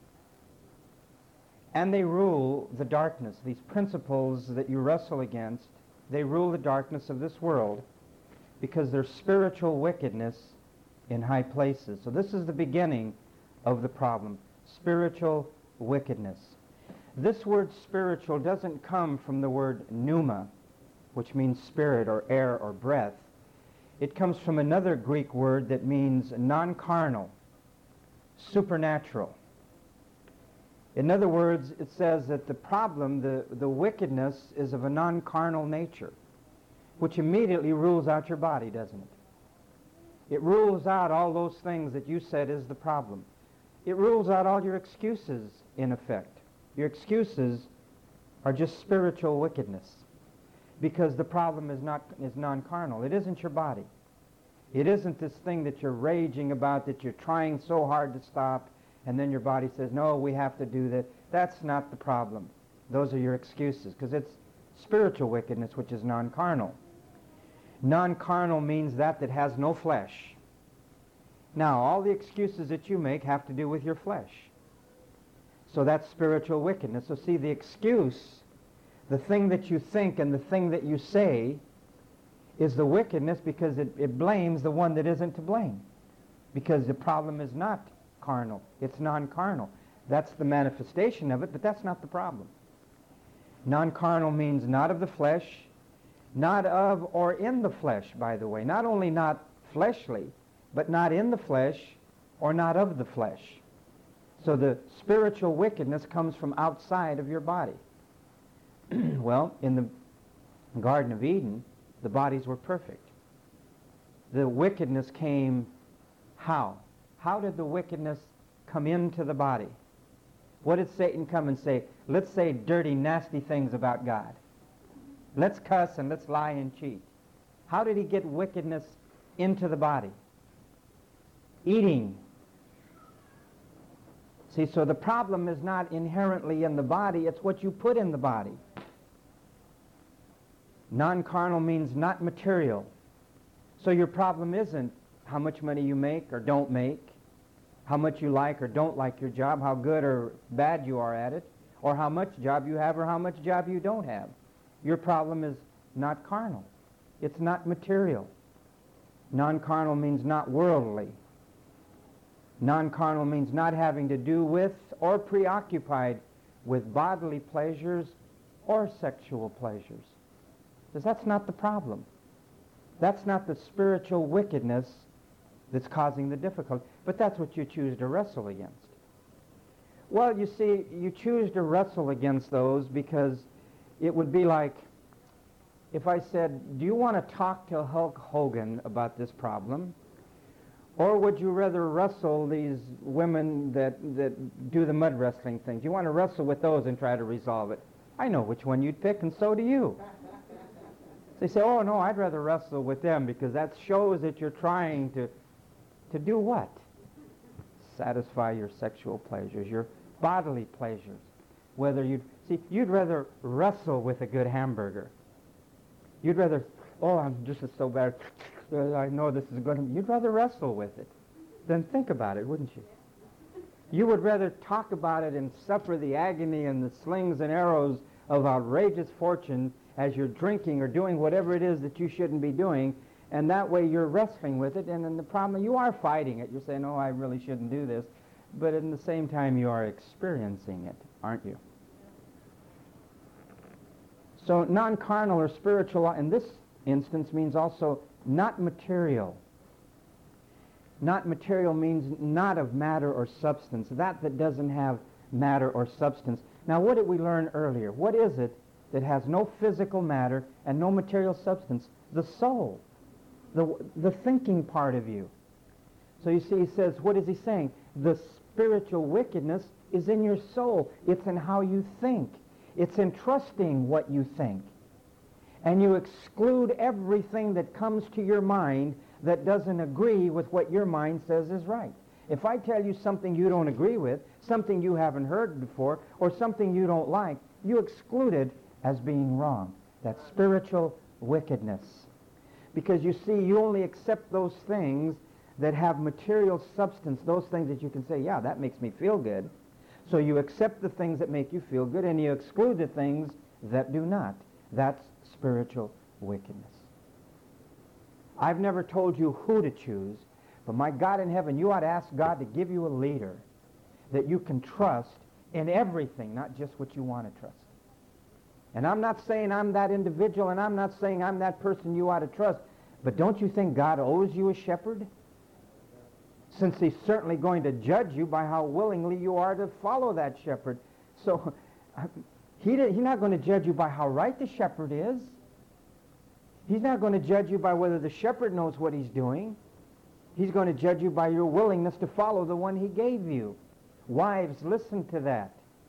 And they rule the darkness. These principles that you wrestle against, they rule the darkness of this world because there's spiritual wickedness in high places. So this is the beginning of the problem, spiritual wickedness. This word spiritual doesn't come from the word pneuma, which means spirit or air or breath. It comes from another Greek word that means non-carnal, supernatural. In other words, it says that the problem, the wickedness, is of a non-carnal nature, which immediately rules out your body, doesn't it? It rules out all those things that you said is the problem. It rules out all your excuses, in effect. Your excuses are just spiritual wickedness, because the problem is non-carnal. It isn't your body. It isn't this thing that you're raging about, that you're trying so hard to stop, and then your body says, no, we have to do that. That's not the problem. Those are your excuses, because it's spiritual wickedness, which is non-carnal. Non-carnal means that has no flesh. Now, all the excuses that you make have to do with your flesh. So that's spiritual wickedness. So see, the excuse, the thing that you think and the thing that you say, is the wickedness, because it blames the one that isn't to blame. Because the problem is not carnal. It's non-carnal. That's the manifestation of it, but that's not the problem. Non-carnal means not of the flesh, not of or in the flesh, by the way. Not only not fleshly, but not in the flesh or not of the flesh. So the spiritual wickedness comes from outside of your body. Well, in the Garden of Eden, the bodies were perfect. The wickedness came how? How did the wickedness come into the body? What did Satan come and say? Let's say dirty, nasty things about God. Let's cuss and let's lie and cheat. How did he get wickedness into the body? Eating. See, so the problem is not inherently in the body, it's what you put in the body. Non-carnal means not material. So your problem isn't how much money you make or don't make, how much you like or don't like your job, how good or bad you are at it, or how much job you have or how much job you don't have. Your problem is not carnal. It's not material. Non-carnal means not worldly. Non-carnal means not having to do with or preoccupied with bodily pleasures or sexual pleasures. Because that's not the problem. That's not the spiritual wickedness that's causing the difficulty. But that's what you choose to wrestle against. Well, you see, you choose to wrestle against those because it would be like if I said, do you want to talk to Hulk Hogan about this problem? Or would you rather wrestle these women that do the mud wrestling things? You want to wrestle with those and try to resolve it. I know which one you'd pick, and so do you. They say, oh, no, I'd rather wrestle with them because that shows that you're trying to do what? Satisfy your sexual pleasures, your bodily pleasures. Whether you'd rather wrestle with a good hamburger. You'd rather, oh, this is so bad. I know this is going to. You'd rather wrestle with it than think about it, wouldn't you? You would rather talk about it and suffer the agony and the slings and arrows of outrageous fortune as you're drinking or doing whatever it is that you shouldn't be doing, and that way you're wrestling with it, and then the problem, you are fighting it. You're saying, oh, I really shouldn't do this, but at the same time you are experiencing it, aren't you? So non-carnal or spiritual in this instance means also not material. Not material means not of matter or substance, that doesn't have matter or substance. Now, what did we learn earlier? What is it that has no physical matter and no material substance? The soul, the thinking part of you. So you see, he says, what is he saying? The spiritual wickedness is in your soul. It's in how you think. It's in trusting what you think. And you exclude everything that comes to your mind that doesn't agree with what your mind says is right. If I tell you something you don't agree with, something you haven't heard before, or something you don't like, you exclude it as being wrong. That's spiritual wickedness. Because you see, you only accept those things that have material substance, those things that you can say, yeah, that makes me feel good. So you accept the things that make you feel good, and you exclude the things that do not. That's spiritual wickedness. I've never told you who to choose, but my God in heaven, you ought to ask God to give you a leader that you can trust in everything, not just what you want to trust. And I'm not saying I'm that individual, and I'm not saying I'm that person you ought to trust, but don't you think God owes you a shepherd? Since he's certainly going to judge you by how willingly you are to follow that shepherd. So he's not going to judge you by how right the shepherd is. He's not going to judge you by whether the shepherd knows what he's doing. He's going to judge you by your willingness to follow the one he gave you. Wives, listen to that.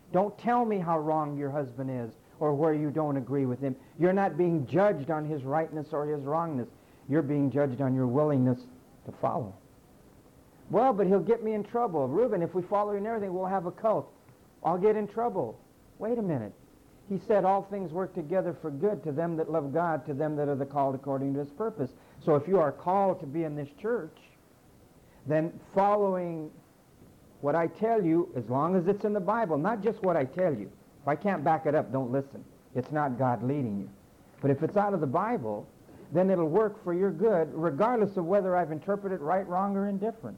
Don't tell me how wrong your husband is or where you don't agree with him. You're not being judged on his rightness or his wrongness. You're being judged on your willingness to follow. Well, but he'll get me in trouble. Reuben, if we follow you and everything, we'll have a cult. I'll get in trouble. Wait a minute. He said all things work together for good to them that love God, to them that are the called according to his purpose. So if you are called to be in this church, then following what I tell you, as long as it's in the Bible, not just what I tell you. If I can't back it up, don't listen. It's not God leading you. But if it's out of the Bible, then it'll work for your good, regardless of whether I've interpreted right, wrong, or indifferent.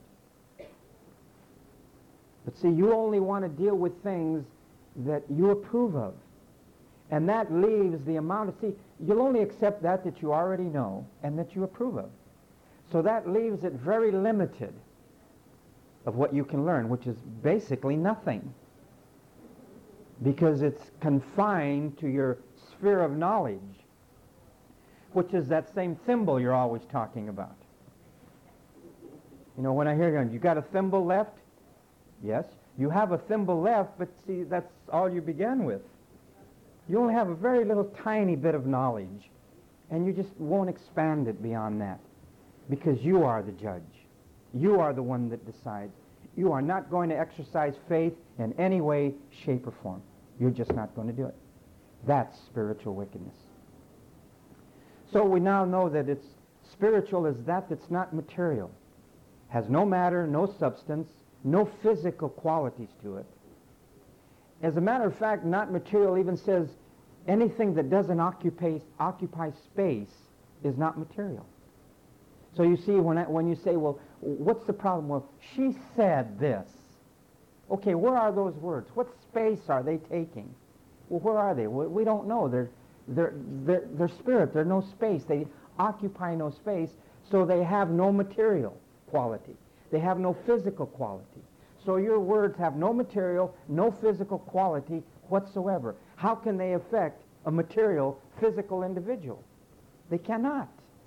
But see, you only want to deal with things that you approve of. And that leaves the amount of, see, you'll only accept that you already know and that you approve of. So that leaves it very limited of what you can learn, which is basically nothing. Because it's confined to your sphere of knowledge, which is that same thimble you're always talking about. You know, when I hear you got a thimble left? Yes, you have a thimble left, but see, that's all you began with. You only have a very little tiny bit of knowledge, and you just won't expand it beyond that, because you are the judge. You are the one that decides. You are not going to exercise faith in any way, shape, or form. You're just not going to do it. That's spiritual wickedness. So we now know that it's spiritual is that's not material, has no matter, no substance, no physical qualities to it. As a matter of fact, not material even says anything that doesn't occupy space is not material. So you see, when you say, well, what's the problem? Well, she said this. Okay, where are those words? What space are they taking? Well, where are they? We don't know. They're spirit. They're no space. They occupy no space, so they have no material quality. They have no physical quality. So your words have no material, no physical quality whatsoever. How can they affect a material, physical individual? They cannot.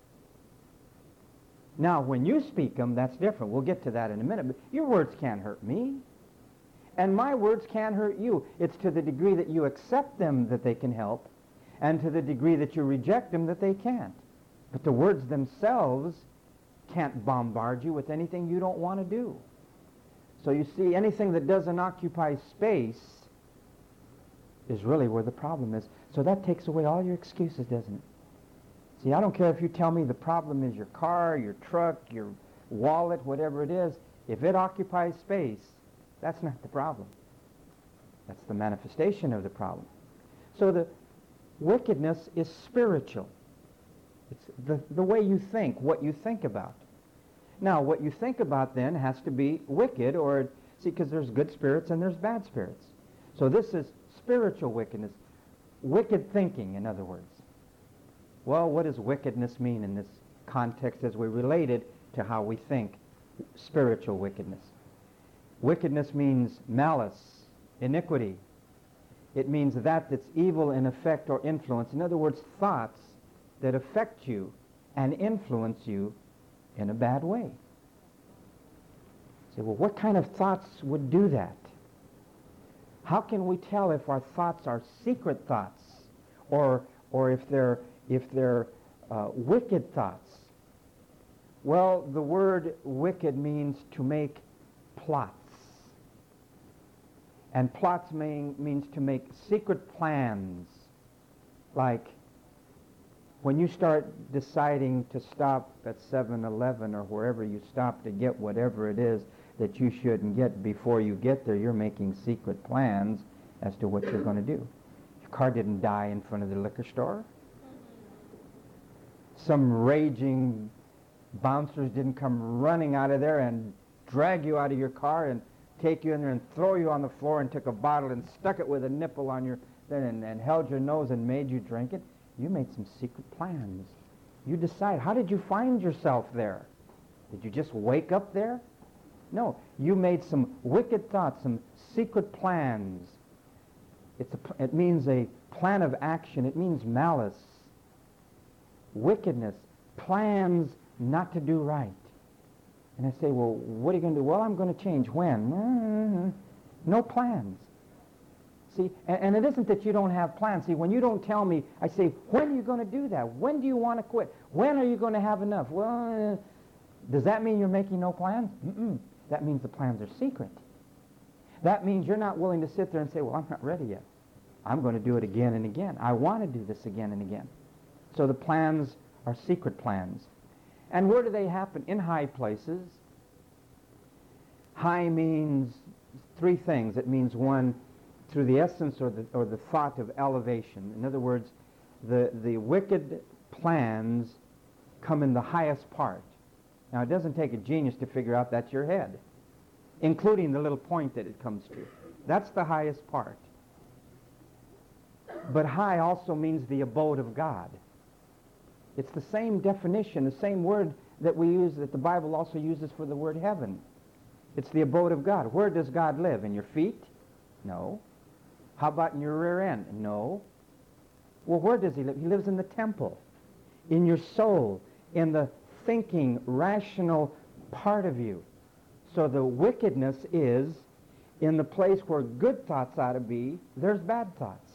Now, when you speak them, that's different. We'll get to that in a minute. But your words can't hurt me. And my words can't hurt you. It's to the degree that you accept them that they can help, and to the degree that you reject them that they can't. But the words themselves can't bombard you with anything you don't want to do. So you see, anything that doesn't occupy space is really where the problem is. So that takes away all your excuses, doesn't it? See, I don't care if you tell me the problem is your car, your truck, your wallet, whatever it is. If it occupies space, that's not the problem. That's the manifestation of the problem. So the wickedness is spiritual. It's the way you think, what you think about. Now, what you think about then has to be wicked, or, see, because there's good spirits and there's bad spirits. So this is spiritual wickedness. Wicked thinking, in other words. Well, what does wickedness mean in this context as we relate it to how we think spiritual wickedness? Wickedness means malice, iniquity. It means that's evil in effect or influence. In other words, thoughts that affect you and influence you in a bad way. Say, well, what kind of thoughts would do that? How can we tell if our thoughts are secret thoughts or if they're wicked thoughts? Well, the word wicked means to make plots. And plots means to make secret plans. Like when you start deciding to stop at 7-Eleven or wherever you stop to get whatever it is that you shouldn't get before you get there, you're making secret plans as to what you're going to do. Your car didn't die in front of the liquor store. Some raging bouncers didn't come running out of there and drag you out of your car and take you in there and throw you on the floor and took a bottle and stuck it with a nipple on your and held your nose and made you drink it. You made some secret plans. You decide. How did you find yourself there? Did you just wake up there? No. You made some wicked thoughts, some secret plans. It means a plan of action. It means malice, wickedness, plans not to do right. And I say, well, what are you going to do? Well, I'm going to change. When? No plans. See, and it isn't that you don't have plans. See, when you don't tell me, I say, when are you going to do that? When do you want to quit? When are you going to have enough? Well, does that mean you're making no plans? Mm-mm. That means the plans are secret. That means you're not willing to sit there and say, well, I'm not ready yet. I'm going to do it again and again. I want to do this again and again. So the plans are secret plans. And where do they happen? In high places. High means three things. It means, one, through the essence or the thought of elevation. In other words, the wicked plans come in the highest part. Now, it doesn't take a genius to figure out that's your head, including the little point that it comes to. That's the highest part. But high also means the abode of God. It's the same definition, the same word that we use, that the Bible also uses for the word heaven. It's the abode of God. Where does God live? In your feet? No. How about in your rear end? No. Well, where does he live? He lives in the temple, in your soul, in the thinking, rational part of you. So the wickedness is in the place where good thoughts ought to be, there's bad thoughts.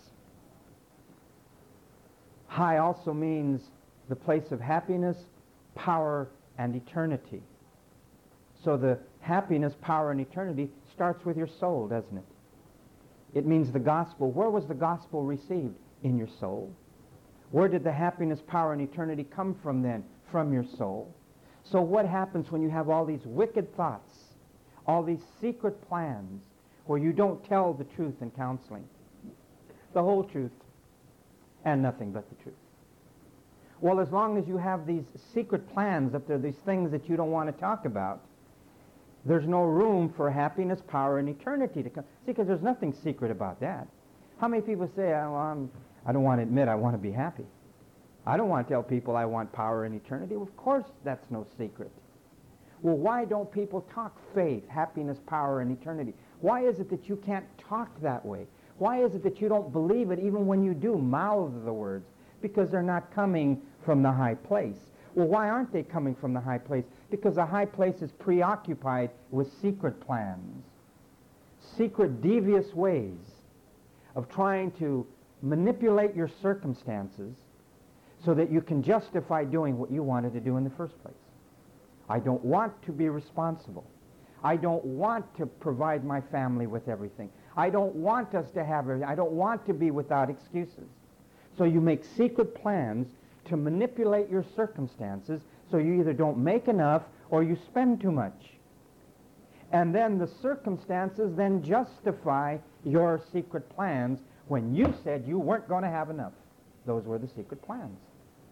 High also means the place of happiness, power, and eternity. So the happiness, power, and eternity starts with your soul, doesn't it? It means the gospel. Where was the gospel received? In your soul. Where did the happiness, power, and eternity come from then? From your soul. So what happens when you have all these wicked thoughts, all these secret plans, where you don't tell the truth in counseling? The whole truth and nothing but the truth. Well, as long as you have these secret plans up there, these things that you don't want to talk about, there's no room for happiness, power, and eternity to come. See, because there's nothing secret about that. How many people say, oh, I don't want to admit I want to be happy. I don't want to tell people I want power and eternity. Well, of course, that's no secret. Well, why don't people talk faith, happiness, power, and eternity? Why is it that you can't talk that way? Why is it that you don't believe it even when you do mouth the words? Because they're not coming from the high place. Well, why aren't they coming from the high place? Because the high place is preoccupied with secret plans, secret devious ways of trying to manipulate your circumstances so that you can justify doing what you wanted to do in the first place. I don't want to be responsible. I don't want to provide my family with everything. I don't want us to have everything. I don't want to be without excuses. So you make secret plans to manipulate your circumstances so you either don't make enough or you spend too much. And then the circumstances then justify your secret plans when you said you weren't going to have enough. Those were the secret plans.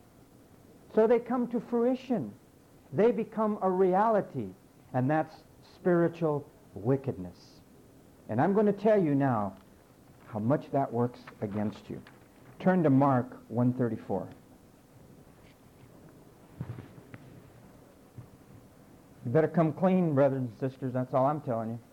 So they come to fruition. They become a reality, and that's spiritual wickedness. And I'm going to tell you now how much that works against you. Turn to Mark 1:34. You better come clean, brothers and sisters. That's all I'm telling you.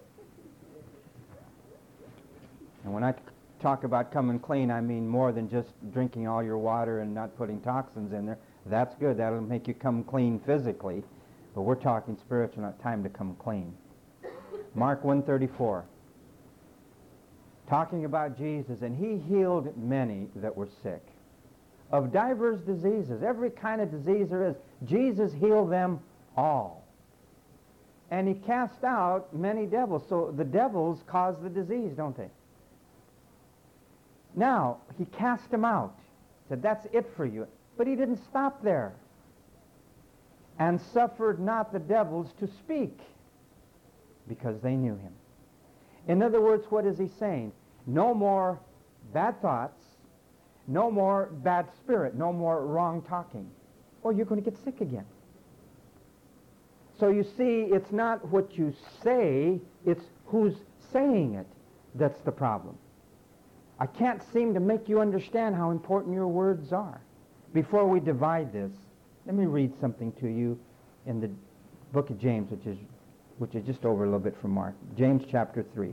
And when I talk about coming clean, I mean more than just drinking all your water and not putting toxins in there. That's good. That'll make you come clean physically. But we're talking spiritual, not time to come clean. Mark 1:34. Talking about Jesus, and he healed many that were sick of divers diseases, every kind of disease there is. Jesus healed them all. And he cast out many devils. So the devils cause the disease, don't they? Now, he cast them out. Said, that's it for you. But he didn't stop there. And suffered not the devils to speak, because they knew him. In other words, what is he saying? No more bad thoughts, no more bad spirit, no more wrong talking, or you're going to get sick again. So you see, it's not what you say, it's who's saying it that's the problem. I can't seem to make you understand how important your words are. Before we divide this, let me read something to you in the book of James, which is just over a little bit from Mark. James chapter 3.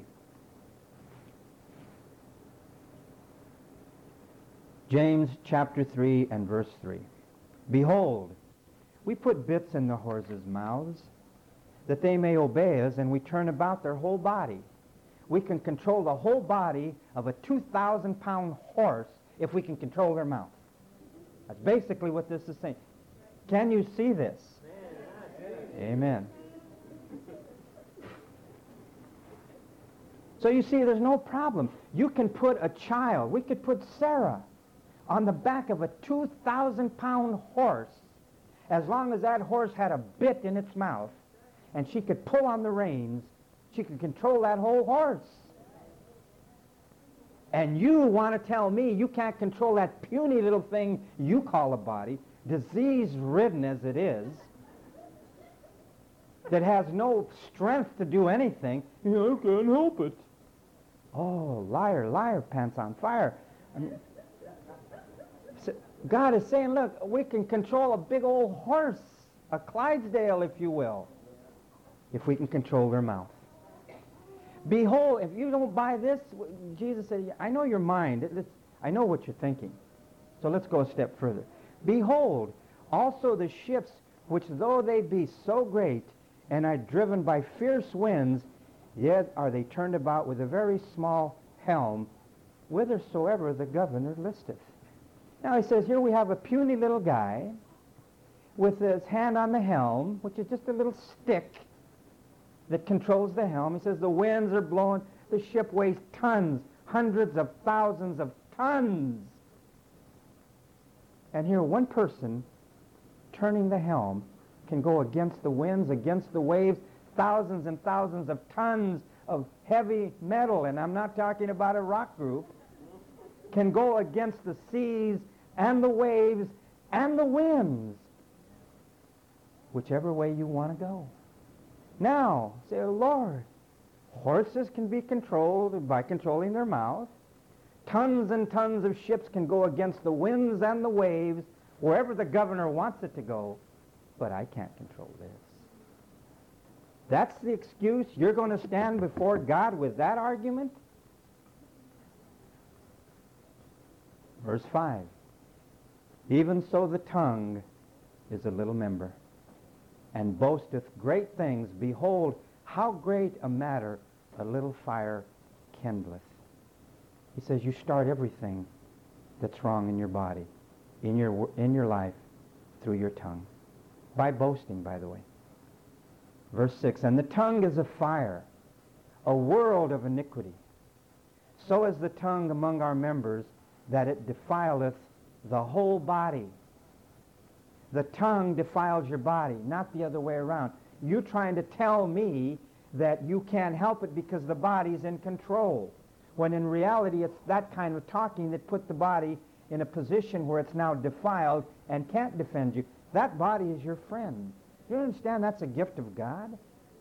James chapter 3 and verse 3. Behold, we put bits in the horses' mouths, that they may obey us, and we turn about their whole body. we can control the whole body of a 2,000-pound horse if we can control their mouth. That's basically what this is saying. Can you see this? Amen. So you see, there's no problem. You can put a child, we could put Sarah on the back of a 2,000-pound horse, as long as that horse had a bit in its mouth, and she could pull on the reins, she could control that whole horse. And you want to tell me you can't control that puny little thing you call a body, disease-ridden as it is, that has no strength to do anything. I can't help it. Oh, liar, liar, pants on fire. I mean, God is saying, look, we can control a big old horse, a Clydesdale, if you will, if we can control their mouth. Behold, if you don't buy this, Jesus said, I know your mind. I know what you're thinking. So let's go a step further. Behold, also the ships, which though they be so great and are driven by fierce winds, yet are they turned about with a very small helm, whithersoever the governor listeth. Now he says, here we have a puny little guy with his hand on the helm, which is just a little stick that controls the helm. He says the winds are blowing, the ship weighs tons, hundreds of thousands of tons. And here one person turning the helm can go against the winds, against the waves, thousands and thousands of tons of heavy metal, and I'm not talking about a rock group, can go against the seas and the waves and the winds, whichever way you want to go. Now, say, oh, Lord, horses can be controlled by controlling their mouth. Tons and tons of ships can go against the winds and the waves, wherever the governor wants it to go, but I can't control this. That's the excuse? You're going to stand before God with that argument? Verse 5. Even so the tongue is a little member, and boasteth great things. Behold, how great a matter a little fire kindleth. He says you start everything that's wrong in your body, in your life, through your tongue. By boasting, by the way. Verse 6, and the tongue is a fire, a world of iniquity. So is the tongue among our members, that it defileth the whole body. The tongue defiles your body, not the other way around. You're trying to tell me that you can't help it because the body's in control, when in reality it's that kind of talking that put the body in a position where it's now defiled and can't defend you. That body is your friend. You understand that's a gift of God?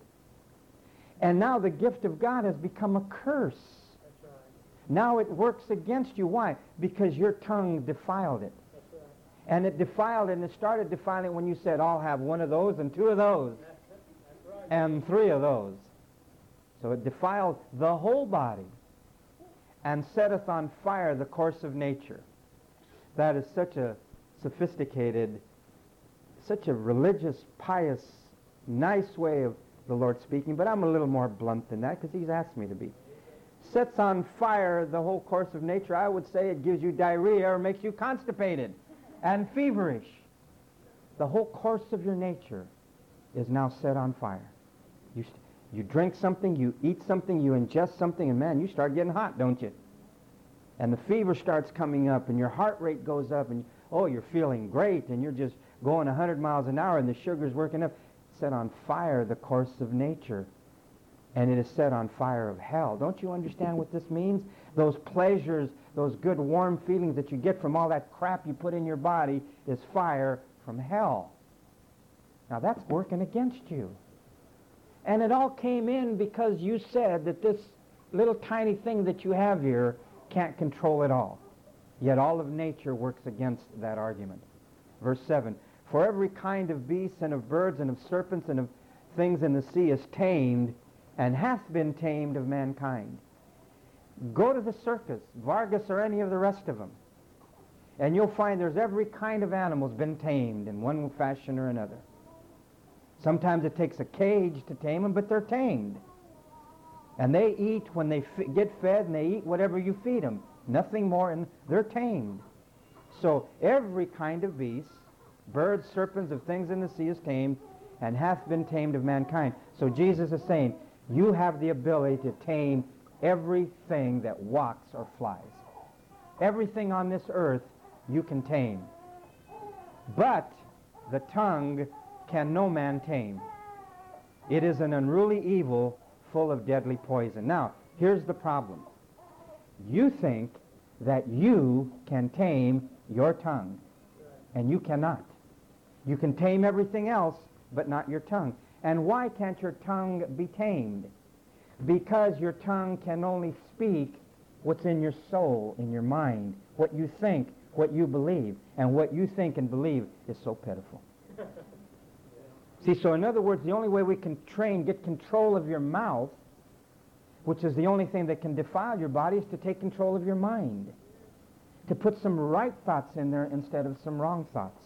And now the gift of God has become a curse. That's right. Now it works against you. Why? Because your tongue defiled it. That's right. And it defiled it, and it started defiling it when you said, I'll have one of those and two of those. That's right. And three of those. So it defiled the whole body and setteth on fire the course of nature. That is such a sophisticated, such a religious, pious, nice way of the Lord speaking, but I'm a little more blunt than that because he's asked me to be. Sets on fire the whole course of nature. I would say it gives you diarrhea or makes you constipated and feverish. The whole course of your nature is now set on fire. You drink something, you eat something, you ingest something, and man, you start getting hot, don't you? And the fever starts coming up, and your heart rate goes up, and you're feeling great, and you're just going 100 miles an hour, and the sugar's working up. Set on fire the course of nature, and it is set on fire of hell. Don't you understand what this means? Those pleasures, those good warm feelings that you get from all that crap you put in your body is fire from hell. Now that's working against you. And it all came in because you said that this little tiny thing that you have here can't control it all. Yet all of nature works against that argument. Verse 7, for every kind of beasts and of birds and of serpents and of things in the sea is tamed and hath been tamed of mankind. Go to the circus, Vargas or any of the rest of them, and you'll find there's every kind of animal's been tamed in one fashion or another. Sometimes it takes a cage to tame them, but they're tamed. And they eat when they get fed, and they eat whatever you feed them. Nothing more, and they're tamed. So every kind of beast, birds, serpents, of things in the sea is tamed, and hath been tamed of mankind. So Jesus is saying, you have the ability to tame everything that walks or flies. Everything on this earth you can tame. But the tongue can no man tame. It is an unruly evil full of deadly poison. Now, here's the problem. You think that you can tame your tongue, and you cannot. You can tame everything else, but not your tongue. And why can't your tongue be tamed? Because your tongue can only speak what's in your soul, in your mind, what you think, what you believe. And what you think and believe is so pitiful. See, so in other words, the only way we can get control of your mouth, which is the only thing that can defile your body, is to take control of your mind. To put some right thoughts in there instead of some wrong thoughts.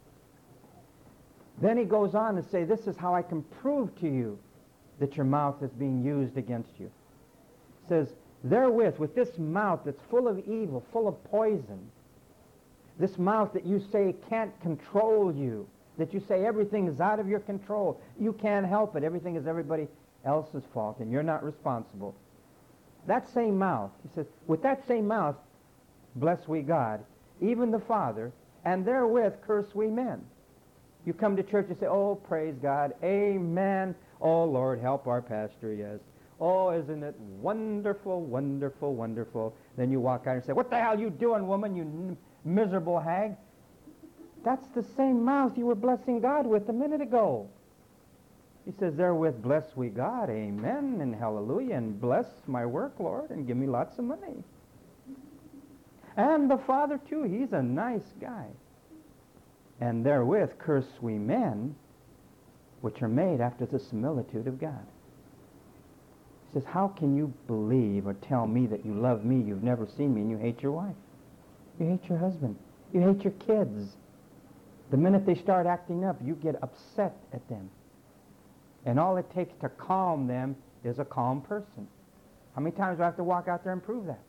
Then he goes on to say, this is how I can prove to you that your mouth is being used against you. He says, therewith, with this mouth that's full of evil, full of poison, this mouth that you say can't control you, that you say everything is out of your control, you can't help it, everything is everybody else's fault, and you're not responsible. That same mouth, he says, with that same mouth, bless we God, even the Father, and therewith curse we men. You come to church and say, oh, praise God, amen. Oh, Lord, help our pastor, yes. Oh, isn't it wonderful, wonderful, wonderful. Then you walk out and say, what the hell you doing, woman, you miserable hag? That's the same mouth you were blessing God with a minute ago. He says, therewith bless we God, amen, and hallelujah, and bless my work, Lord, and give me lots of money. And the Father, too, he's a nice guy. And therewith curse we men, which are made after the similitude of God. He says, how can you believe or tell me that you love me, you've never seen me, and you hate your wife? You hate your husband. You hate your kids. The minute they start acting up, you get upset at them. And all it takes to calm them is a calm person. How many times do I have to walk out there and prove that?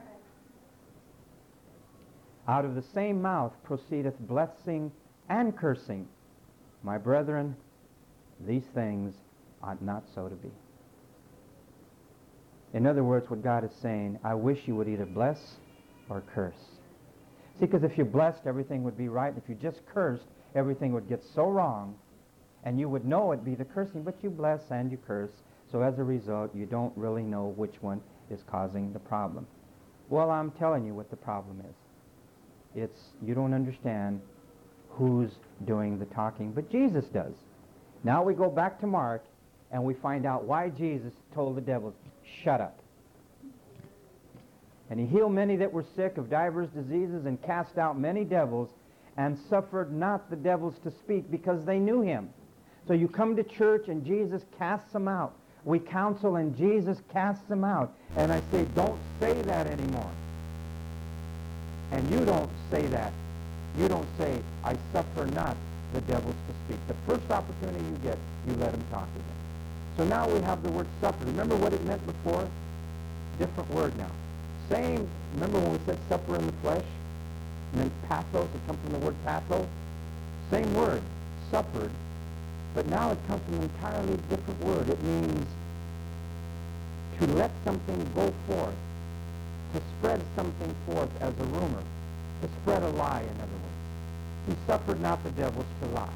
Out of the same mouth proceedeth blessing and cursing. My brethren, these things ought not so to be. In other words, what God is saying, I wish you would either bless or curse. See, because if you blessed, everything would be right. If you just cursed, everything would get so wrong, and you would know it'd be the cursing, but you bless and you curse. So as a result, you don't really know which one is causing the problem. Well, I'm telling you what the problem is. It's you don't understand who's doing the talking, but Jesus does. Now we go back to Mark, and we find out why Jesus told the devils, shut up. And he healed many that were sick of divers diseases, and cast out many devils, and suffered not the devils to speak, because they knew him. So you come to church, and Jesus casts them out. We counsel, and Jesus casts them out. And I say, don't say that anymore. And you don't say that. You don't say, I suffer not the devils to speak. The first opportunity you get, you let them talk again. So now we have the word suffer. Remember what it meant before? Different word now. Same, remember when we said suffer in the flesh? And then pathos, it comes from the word pathos. Same word, suffered. But now it comes from an entirely different word. It means to let something go forth. To spread something forth as a rumor. To spread a lie, in other words. He suffered not the devils to lie.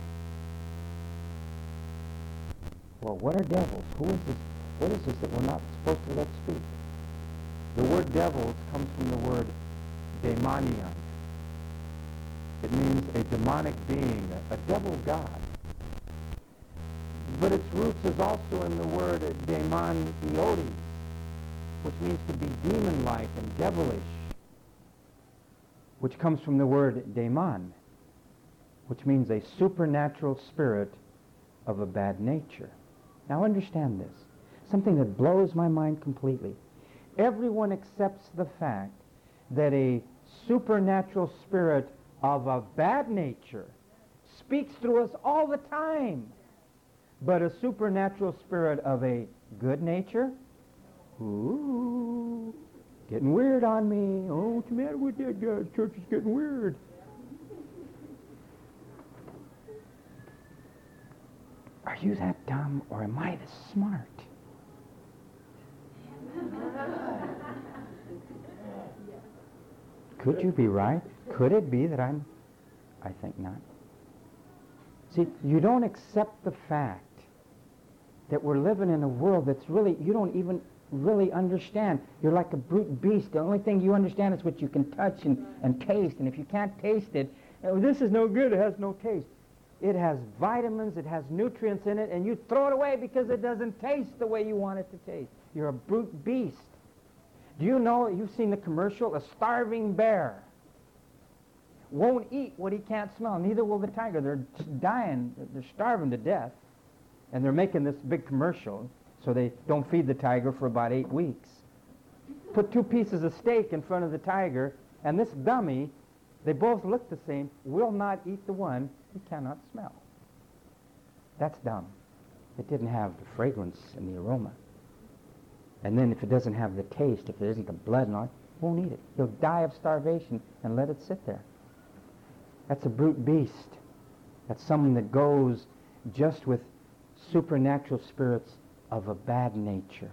Well, what are devils? Who is this? What is this that we're not supposed to let speak? The word devils comes from the word daemonion. It means a demonic being, a devil god. But its roots is also in the word daemoniotes, which means to be demon-like and devilish, which comes from the word daemon, which means a supernatural spirit of a bad nature. Now understand this, something that blows my mind completely. Everyone accepts the fact that a supernatural spirit of a bad nature speaks through us all the time. But a supernatural spirit of a good nature, Ooh, getting weird on me. Oh, what's the matter with that guy? Church is getting weird. Are you that dumb, or am I this smart? Could you be right? Could it be that I think not. See, you don't accept the fact that we're living in a world that's really, you don't even really understand. You're like a brute beast. The only thing you understand is what you can touch and taste. And if you can't taste it, oh, this is no good, it has no taste. It has vitamins, it has nutrients in it, and you throw it away because it doesn't taste the way you want it to taste. You're a brute beast. Do you know, you've seen the commercial, a starving bear won't eat what he can't smell. Neither will the tiger. They're dying, they're starving to death, and they're making this big commercial so they don't feed the tiger for about 8 weeks. Put 2 pieces of steak in front of the tiger, and this dummy, they both look the same, will not eat the one he cannot smell. That's dumb. It didn't have the fragrance and the aroma. And then if it doesn't have the taste, if there isn't the blood and all, won't eat it. He'll die of starvation and let it sit there. That's a brute beast. That's someone that goes just with supernatural spirits of a bad nature.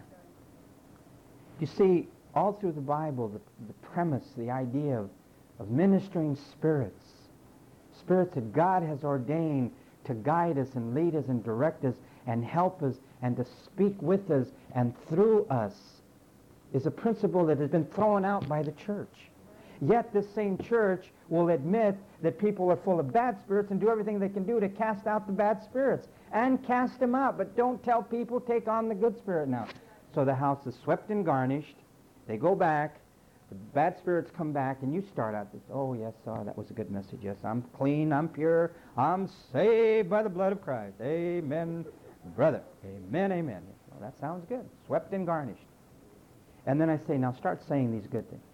You see, all through the Bible, the premise, the idea of ministering spirits, spirits that God has ordained to guide us and lead us and direct us and help us and to speak with us and through us, is a principle that has been thrown out by the church. Yet this same church will admit that people are full of bad spirits and do everything they can do to cast out the bad spirits and cast them out. But don't tell people, take on the good spirit now. So the house is swept and garnished. They go back. The bad spirits come back, and you start out this, oh, yes, that was a good message. Yes, I'm clean, I'm pure, I'm saved by the blood of Christ. Amen, brother. Amen, amen. Well, that sounds good. Swept and garnished. And then I say, now start saying these good things.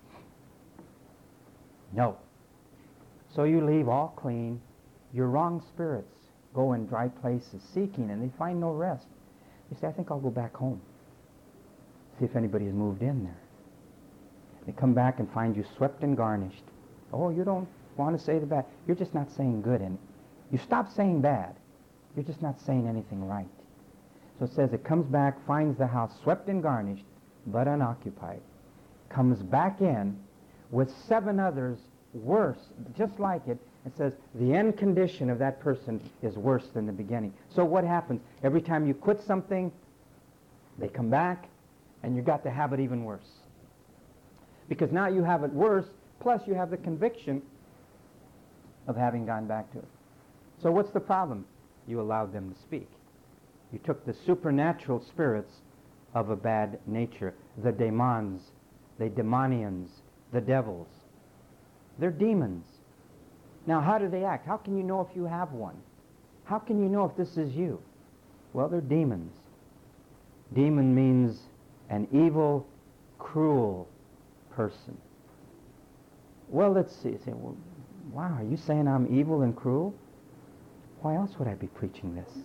No. So you leave all clean. Your wrong spirits go in dry places seeking, and they find no rest. You say, I think I'll go back home. See if anybody has moved in there. They come back and find you swept and garnished. Oh, you don't want to say the bad. You're just not saying good. And you stop saying bad. You're just not saying anything right. So it says it comes back, finds the house swept and garnished, but unoccupied. Comes back in with 7 others worse, just like it. It says the end condition of that person is worse than the beginning. So what happens? Every time you quit something, they come back, and you got to have it even worse. Because now you have it worse, plus you have the conviction of having gone back to it. So what's the problem? You allowed them to speak. You took the supernatural spirits of a bad nature, the demons, the demonians, the devils. They're demons. Now, how do they act? How can you know if you have one? How can you know if this is you? Well, they're demons. Demon means an evil, cruel person. Well, let's see. Say, well, wow, are you saying I'm evil and cruel? Why else would I be preaching this?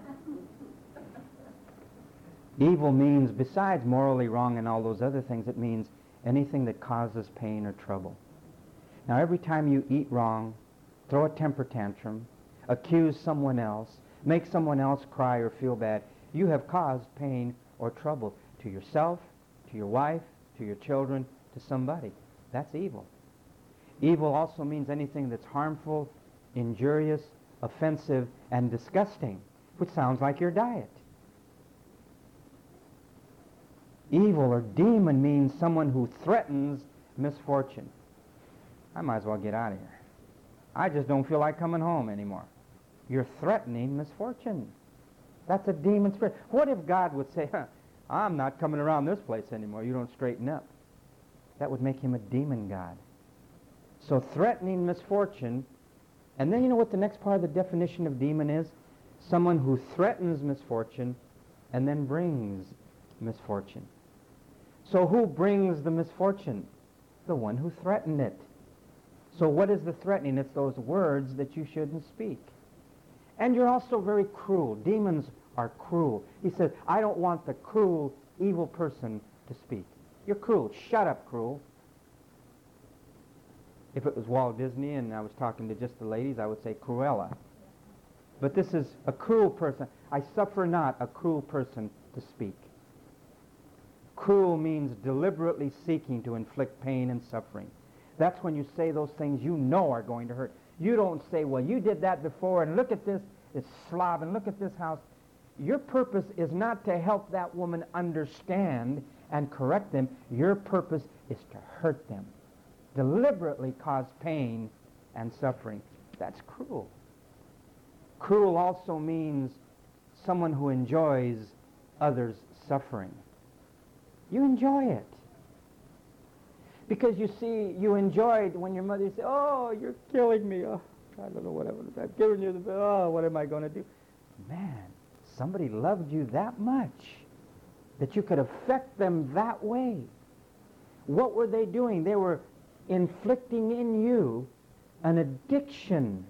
Evil means, besides morally wrong and all those other things, it means anything that causes pain or trouble. Now, every time you eat wrong, throw a temper tantrum, accuse someone else, make someone else cry or feel bad, you have caused pain or trouble to yourself, to your wife, to your children, to somebody. That's evil. Evil also means anything that's harmful, injurious, offensive, and disgusting, which sounds like your diet. Evil or demon means someone who threatens misfortune. I might as well get out of here. I just don't feel like coming home anymore. You're threatening misfortune. That's a demon spirit. What if God would say, I'm not coming around this place anymore. You don't straighten up. That would make him a demon god. So threatening misfortune, and then you know what the next part of the definition of demon is? Someone who threatens misfortune and then brings misfortune. So who brings the misfortune? The one who threatened it. So what is the threatening? It's those words that you shouldn't speak. And you're also very cruel. Demons are cruel. He says, I don't want the cruel, evil person to speak. You're cruel. Shut up, cruel. If it was Walt Disney and I was talking to just the ladies, I would say Cruella. But this is a cruel person. I suffer not, a cruel person to speak. Cruel means deliberately seeking to inflict pain and suffering. That's when you say those things you know are going to hurt. You don't say, well, you did that before, and look at this slob, and look at this house. Your purpose is not to help that woman understand and correct them. Your purpose is to hurt them. Deliberately cause pain and suffering. That's cruel. Cruel also means someone who enjoys others' suffering. You enjoy it. Because you see, you enjoyed when your mother said, oh, you're killing me. Oh, I don't know what I'm giving you the, oh, what am I going to do? Man, somebody loved you that much that you could affect them that way. What were they doing? They were inflicting in you an addiction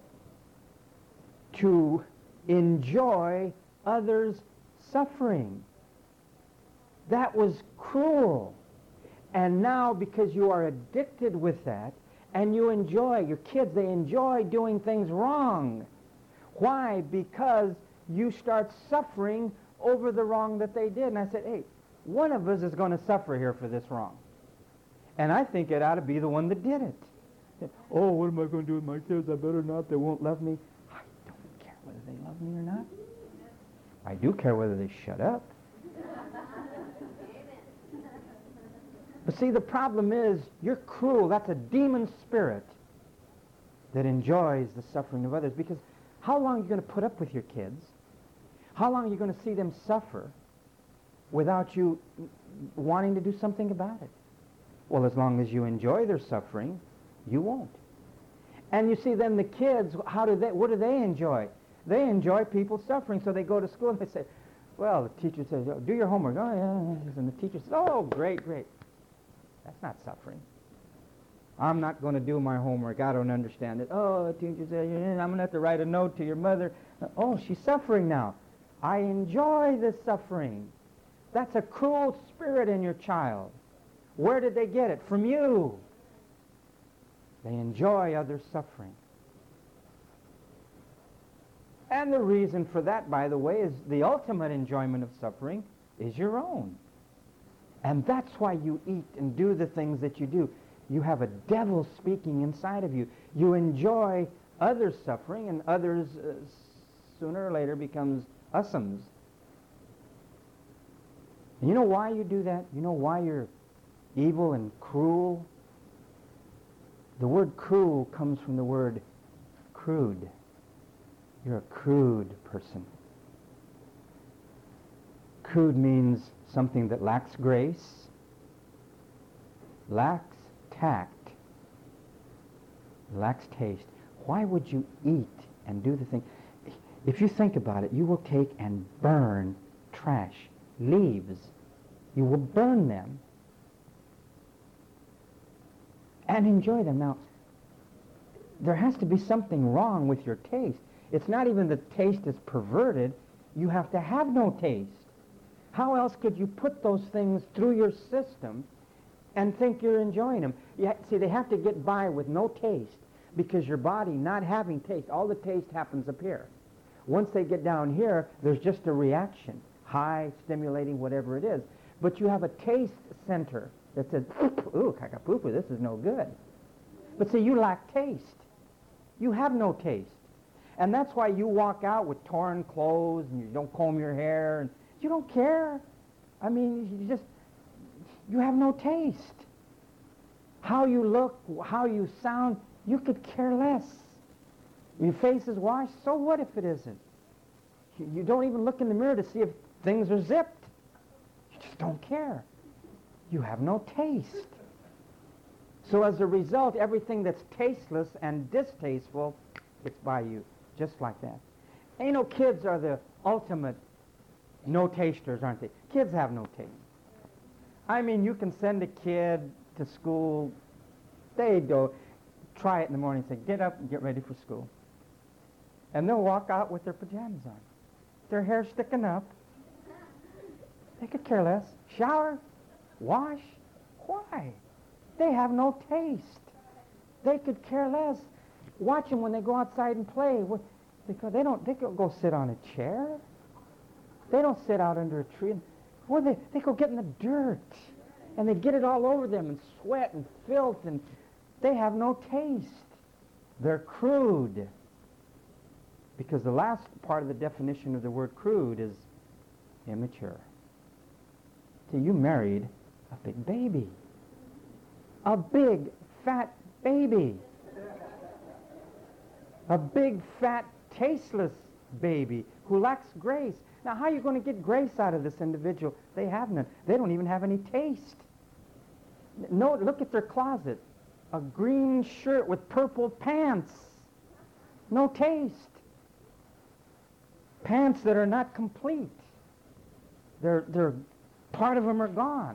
to enjoy others' suffering. That was cruel. And now, because you are addicted with that, and you enjoy, your kids, they enjoy doing things wrong. Why? Because you start suffering over the wrong that they did. And I said, hey, one of us is going to suffer here for this wrong. And I think it ought to be the one that did it. Oh, what am I going to do with my kids? I better not. They won't love me. I don't care whether they love me or not. I do care whether they shut up. But see, the problem is, you're cruel. That's a demon spirit that enjoys the suffering of others. Because how long are you going to put up with your kids? How long are you going to see them suffer without you wanting to do something about it? Well, as long as you enjoy their suffering, you won't. And you see, then the kids, what do they enjoy? They enjoy people suffering. So they go to school and they say, well, the teacher says, oh, do your homework. Oh, yeah. And the teacher says, oh, great, great. That's not suffering. I'm not going to do my homework. I don't understand it. Oh, the teacher said, I'm going to have to write a note to your mother. Oh, she's suffering now. I enjoy this suffering. That's a cruel spirit in your child. Where did they get it? From you. They enjoy others' suffering. And the reason for that, by the way, is the ultimate enjoyment of suffering is your own. And that's why you eat and do the things that you do. You have a devil speaking inside of you. You enjoy others' suffering, and others sooner or later becomes usums. And you know why you do that? You know why you're evil and cruel? The word cruel comes from the word crude. You're a crude person. Crude means something that lacks grace, lacks tact, lacks taste. Why would you eat and do the thing? If you think about it, you will take and burn trash, leaves. You will burn them and enjoy them. Now, there has to be something wrong with your taste. It's not even the taste is perverted. You have to have no taste. How else could you put those things through your system and think you're enjoying them? See, they have to get by with no taste because your body not having taste, all the taste happens up here. Once they get down here, there's just a reaction, high, stimulating, whatever it is. But you have a taste center that says, ooh, kaka-poo-poo, this is no good. But see, you lack taste. You have no taste. And that's why you walk out with torn clothes and you don't comb your hair and you don't care. I mean, you have no taste. How you look, how you sound, you could care less. Your face is washed, so what if it isn't? You don't even look in the mirror to see if things are zipped. You just don't care. You have no taste. So as a result, everything that's tasteless and distasteful gets by you, just like that. And you know, kids are the ultimate no-tasters, aren't they? Kids have no taste. I mean, you can send a kid to school, they go, try it in the morning, say, get up and get ready for school. And they'll walk out with their pajamas on. Their hair sticking up. They could care less. Shower, Wash? Why? They have no taste. They could care less. Watch them when they go outside and play. Because they don't go sit on a chair. They don't sit out under a tree. Or they go get in the dirt. And they get it all over them and sweat and filth. And they have no taste. They're crude. Because the last part of the definition of the word crude is immature. So you married a big baby. A big, fat baby. A big, fat, tasteless baby who lacks grace. Now, how are you going to get grace out of this individual? They have none. They don't even have any taste. No, look at their closet. A green shirt with purple pants. No taste. Pants that are not complete. They're part of them are gone.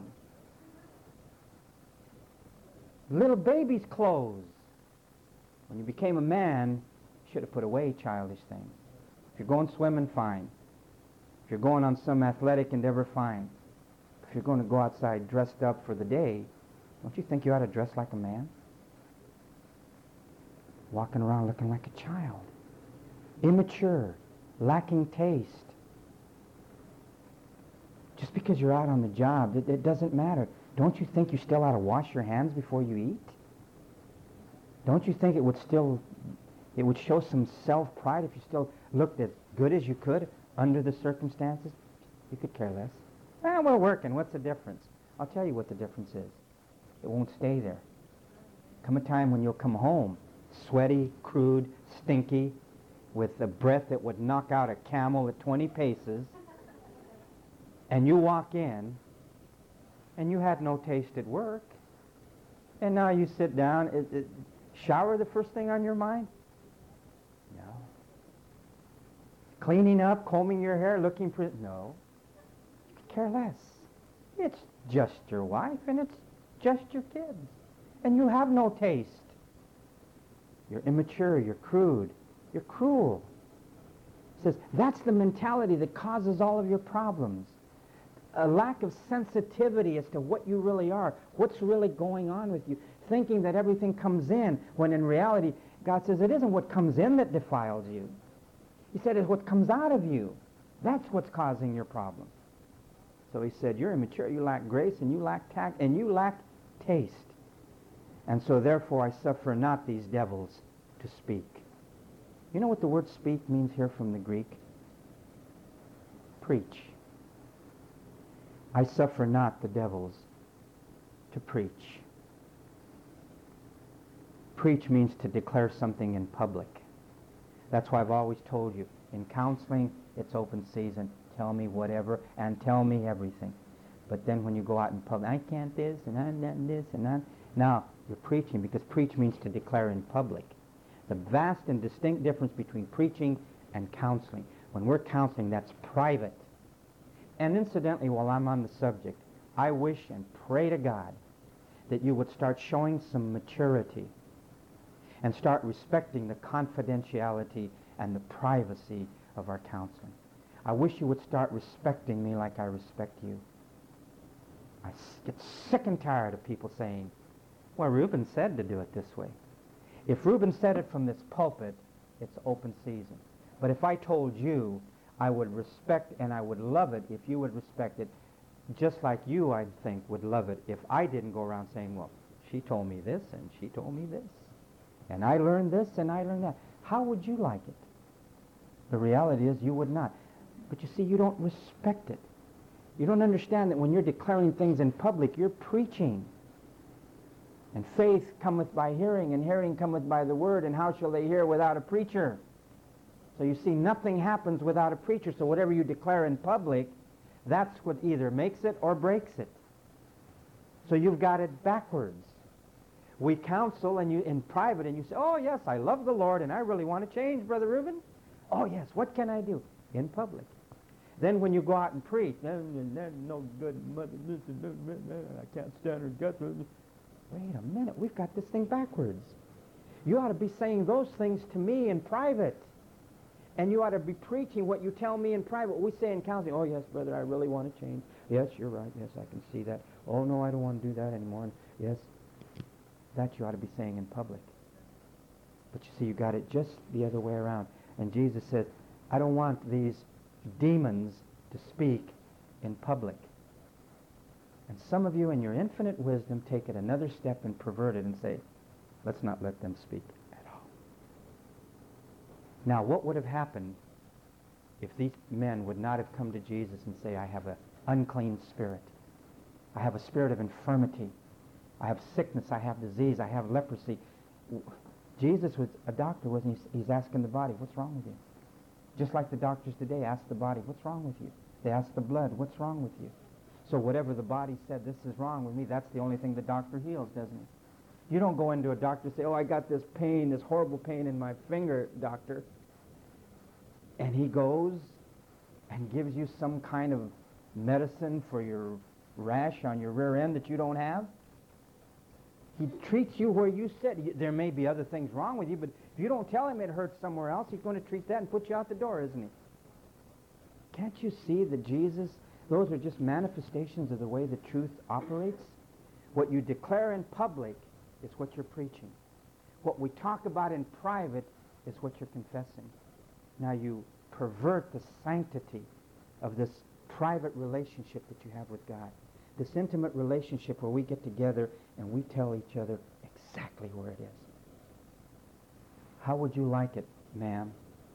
Little baby's clothes. When you became a man, you should have put away childish things. If you're going swimming, fine. If you're going on some athletic endeavor, fine. If you're going to go outside dressed up for the day, don't you think you ought to dress like a man? Walking around looking like a child. Immature. Lacking taste. Just because you're out on the job, it doesn't matter. Don't you think you still ought to wash your hands before you eat? Don't you think it would show some self-pride if you still looked as good as you could under the circumstances? You could care less. Well, we're working. What's the difference? I'll tell you what the difference is. It won't stay there. Come a time when you'll come home, sweaty, crude, stinky, with a breath that would knock out a camel at 20 paces, and you walk in, and you had no taste at work, and now you sit down. Shower the first thing on your mind? No. Cleaning up, combing your hair, looking for... No. You could care less. It's just your wife, and it's just your kids. And you have no taste. You're immature, you're crude, you're cruel. It says, that's the mentality that causes all of your problems. A lack of sensitivity as to what you really are, what's really going on with you, thinking that everything comes in, when in reality, God says it isn't what comes in that defiles you. He said it's what comes out of you. That's what's causing your problem. So he said, you're immature, you lack grace, and you lack tact, and you lack taste. And so therefore I suffer not these devils to speak. You know what the word speak means here from the Greek? Preach. I suffer not the devils to preach. Preach means to declare something in public. That's why I've always told you, in counseling, it's open season. Tell me whatever, and tell me everything. But then when you go out in public, I can't this, and I'm not this, and I'm... Now, you're preaching, because preach means to declare in public. The vast and distinct difference between preaching and counseling. When we're counseling, that's private. And incidentally, while I'm on the subject, I wish and pray to God that you would start showing some maturity and start respecting the confidentiality and the privacy of our counseling. I wish you would start respecting me like I respect you. I get sick and tired of people saying, well, Reuben said to do it this way. If Reuben said it from this pulpit, it's open season. But if I told you, I would respect and I would love it if you would respect it, just like you, I think, would love it if I didn't go around saying, well, she told me this and she told me this, and I learned this and I learned that. How would you like it? The reality is you would not. But you see, you don't respect it. You don't understand that when you're declaring things in public, you're preaching. And faith cometh by hearing, and hearing cometh by the word, and how shall they hear without a preacher? So you see, nothing happens without a preacher, so whatever you declare in public, that's what either makes it or breaks it. So you've got it backwards. We counsel and you in private, and you say, oh yes, I love the Lord, and I really want to change, Brother Reuben. Oh yes, what can I do? In public. Then when you go out and preach, no good, I can't stand her guts. Wait a minute, we've got this thing backwards. You ought to be saying those things to me in private. And you ought to be preaching what you tell me in private. We say in counseling, oh, yes, brother, I really want to change. Yes, you're right. Yes, I can see that. Oh, no, I don't want to do that anymore. Yes, that you ought to be saying in public. But you see, you got it just the other way around. And Jesus says, I don't want these demons to speak in public. And some of you, in your infinite wisdom, take it another step and pervert it and say, let's not let them speak at all. Now, what would have happened if these men would not have come to Jesus and say, I have an unclean spirit. I have a spirit of infirmity. I have sickness. I have disease. I have leprosy. Jesus was a doctor, wasn't he? He's asking the body, what's wrong with you? Just like the doctors today ask the body, what's wrong with you? They ask the blood, what's wrong with you? So whatever the body said, this is wrong with me, that's the only thing the doctor heals, doesn't he? You don't go into a doctor and say, oh, I got this pain, this horrible pain in my finger, doctor. And he goes and gives you some kind of medicine for your rash on your rear end that you don't have. He treats you where you said. There may be other things wrong with you, but if you don't tell him it hurts somewhere else, he's going to treat that and put you out the door, isn't he? Can't you see that Jesus, those are just manifestations of the way the truth operates? What you declare in public is what you're preaching. What we talk about in private is what you're confessing. Now you pervert the sanctity of this private relationship that you have with God. This intimate relationship where we get together and we tell each other exactly where it is. How would you like it, ma'am,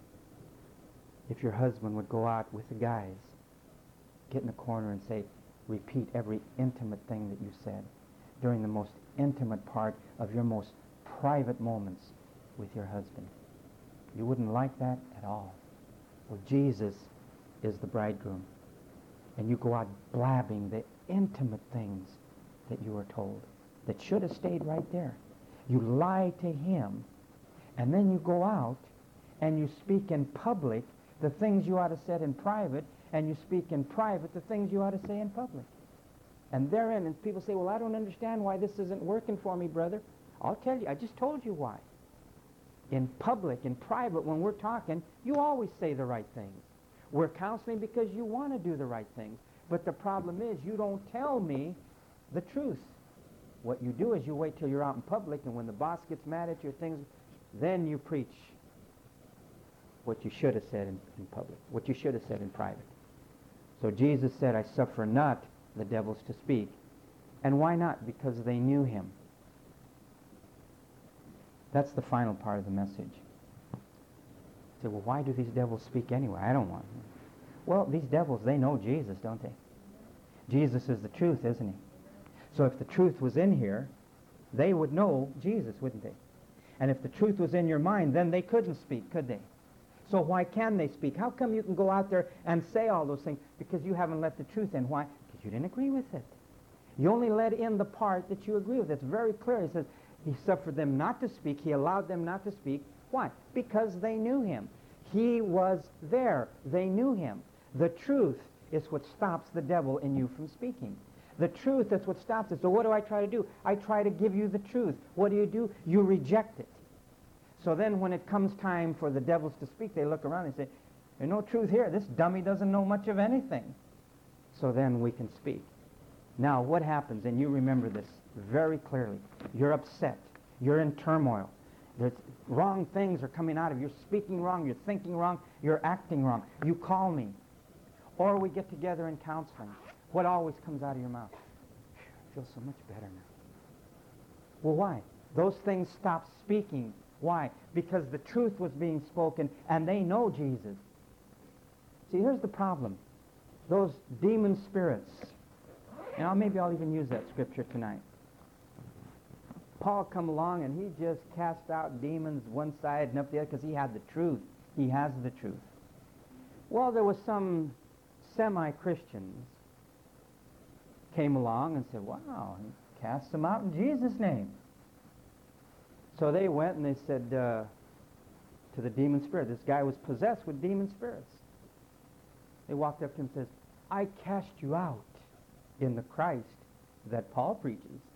if your husband would go out with the guys, get in the corner and say, repeat every intimate thing that you said during the most intimate part of your most private moments with your husband? You wouldn't like that at all. Well, Jesus is the bridegroom. And you go out blabbing the intimate things that you were told that should have stayed right there. You lie to him, and then you go out and you speak in public the things you ought to say in private, and you speak in private the things you ought to say in public. And therein, and people say, well, I don't understand why this isn't working for me, brother. I'll tell you, I just told you why. In public, in private, when we're talking, you always say the right things. We're counseling because you want to do the right things. But the problem is you don't tell me the truth. What you do is you wait till you're out in public, and when the boss gets mad at you, things, then you preach what you should have said in public, what you should have said in private. So Jesus said, I suffer not the devils to speak. And why not? Because they knew him. That's the final part of the message. You say, well, why do these devils speak anyway? I don't want them. Well, these devils, they know Jesus, don't they? Jesus is the truth, isn't he? So if the truth was in here, they would know Jesus, wouldn't they? And if the truth was in your mind, then they couldn't speak, could they? So why can they speak? How come you can go out there and say all those things? Because you haven't let the truth in. Why? Because you didn't agree with it. You only let in the part that you agree with. It's very clear. He says, he suffered them not to speak. He allowed them not to speak. Why? Because they knew him. He was there. They knew him. The truth is what stops the devil in you from speaking. The truth is what stops it. So what do I try to do? I try to give you the truth. What do? You reject it. So then when it comes time for the devils to speak, they look around and say, there's no truth here. This dummy doesn't know much of anything. So then we can speak. Now what happens, and you remember this very clearly, you're upset. You're in turmoil. There's wrong things are coming out of you. You're speaking wrong. You're thinking wrong. You're acting wrong. You call me. Or we get together in counseling. What always comes out of your mouth? I feel so much better now. Well, why? Those things stopped speaking. Why? Because the truth was being spoken, and they know Jesus. See, here's the problem. Those demon spirits, and maybe I'll even use that scripture tonight. Paul come along, and he just cast out demons one side and up the other because he had the truth. He has the truth. Well, there was some semi-Christians came along and said, wow, he cast them out in Jesus' name. So they went and they said to the demon spirit, this guy was possessed with demon spirits. They walked up to him and says, I cast you out in the Christ that Paul preaches.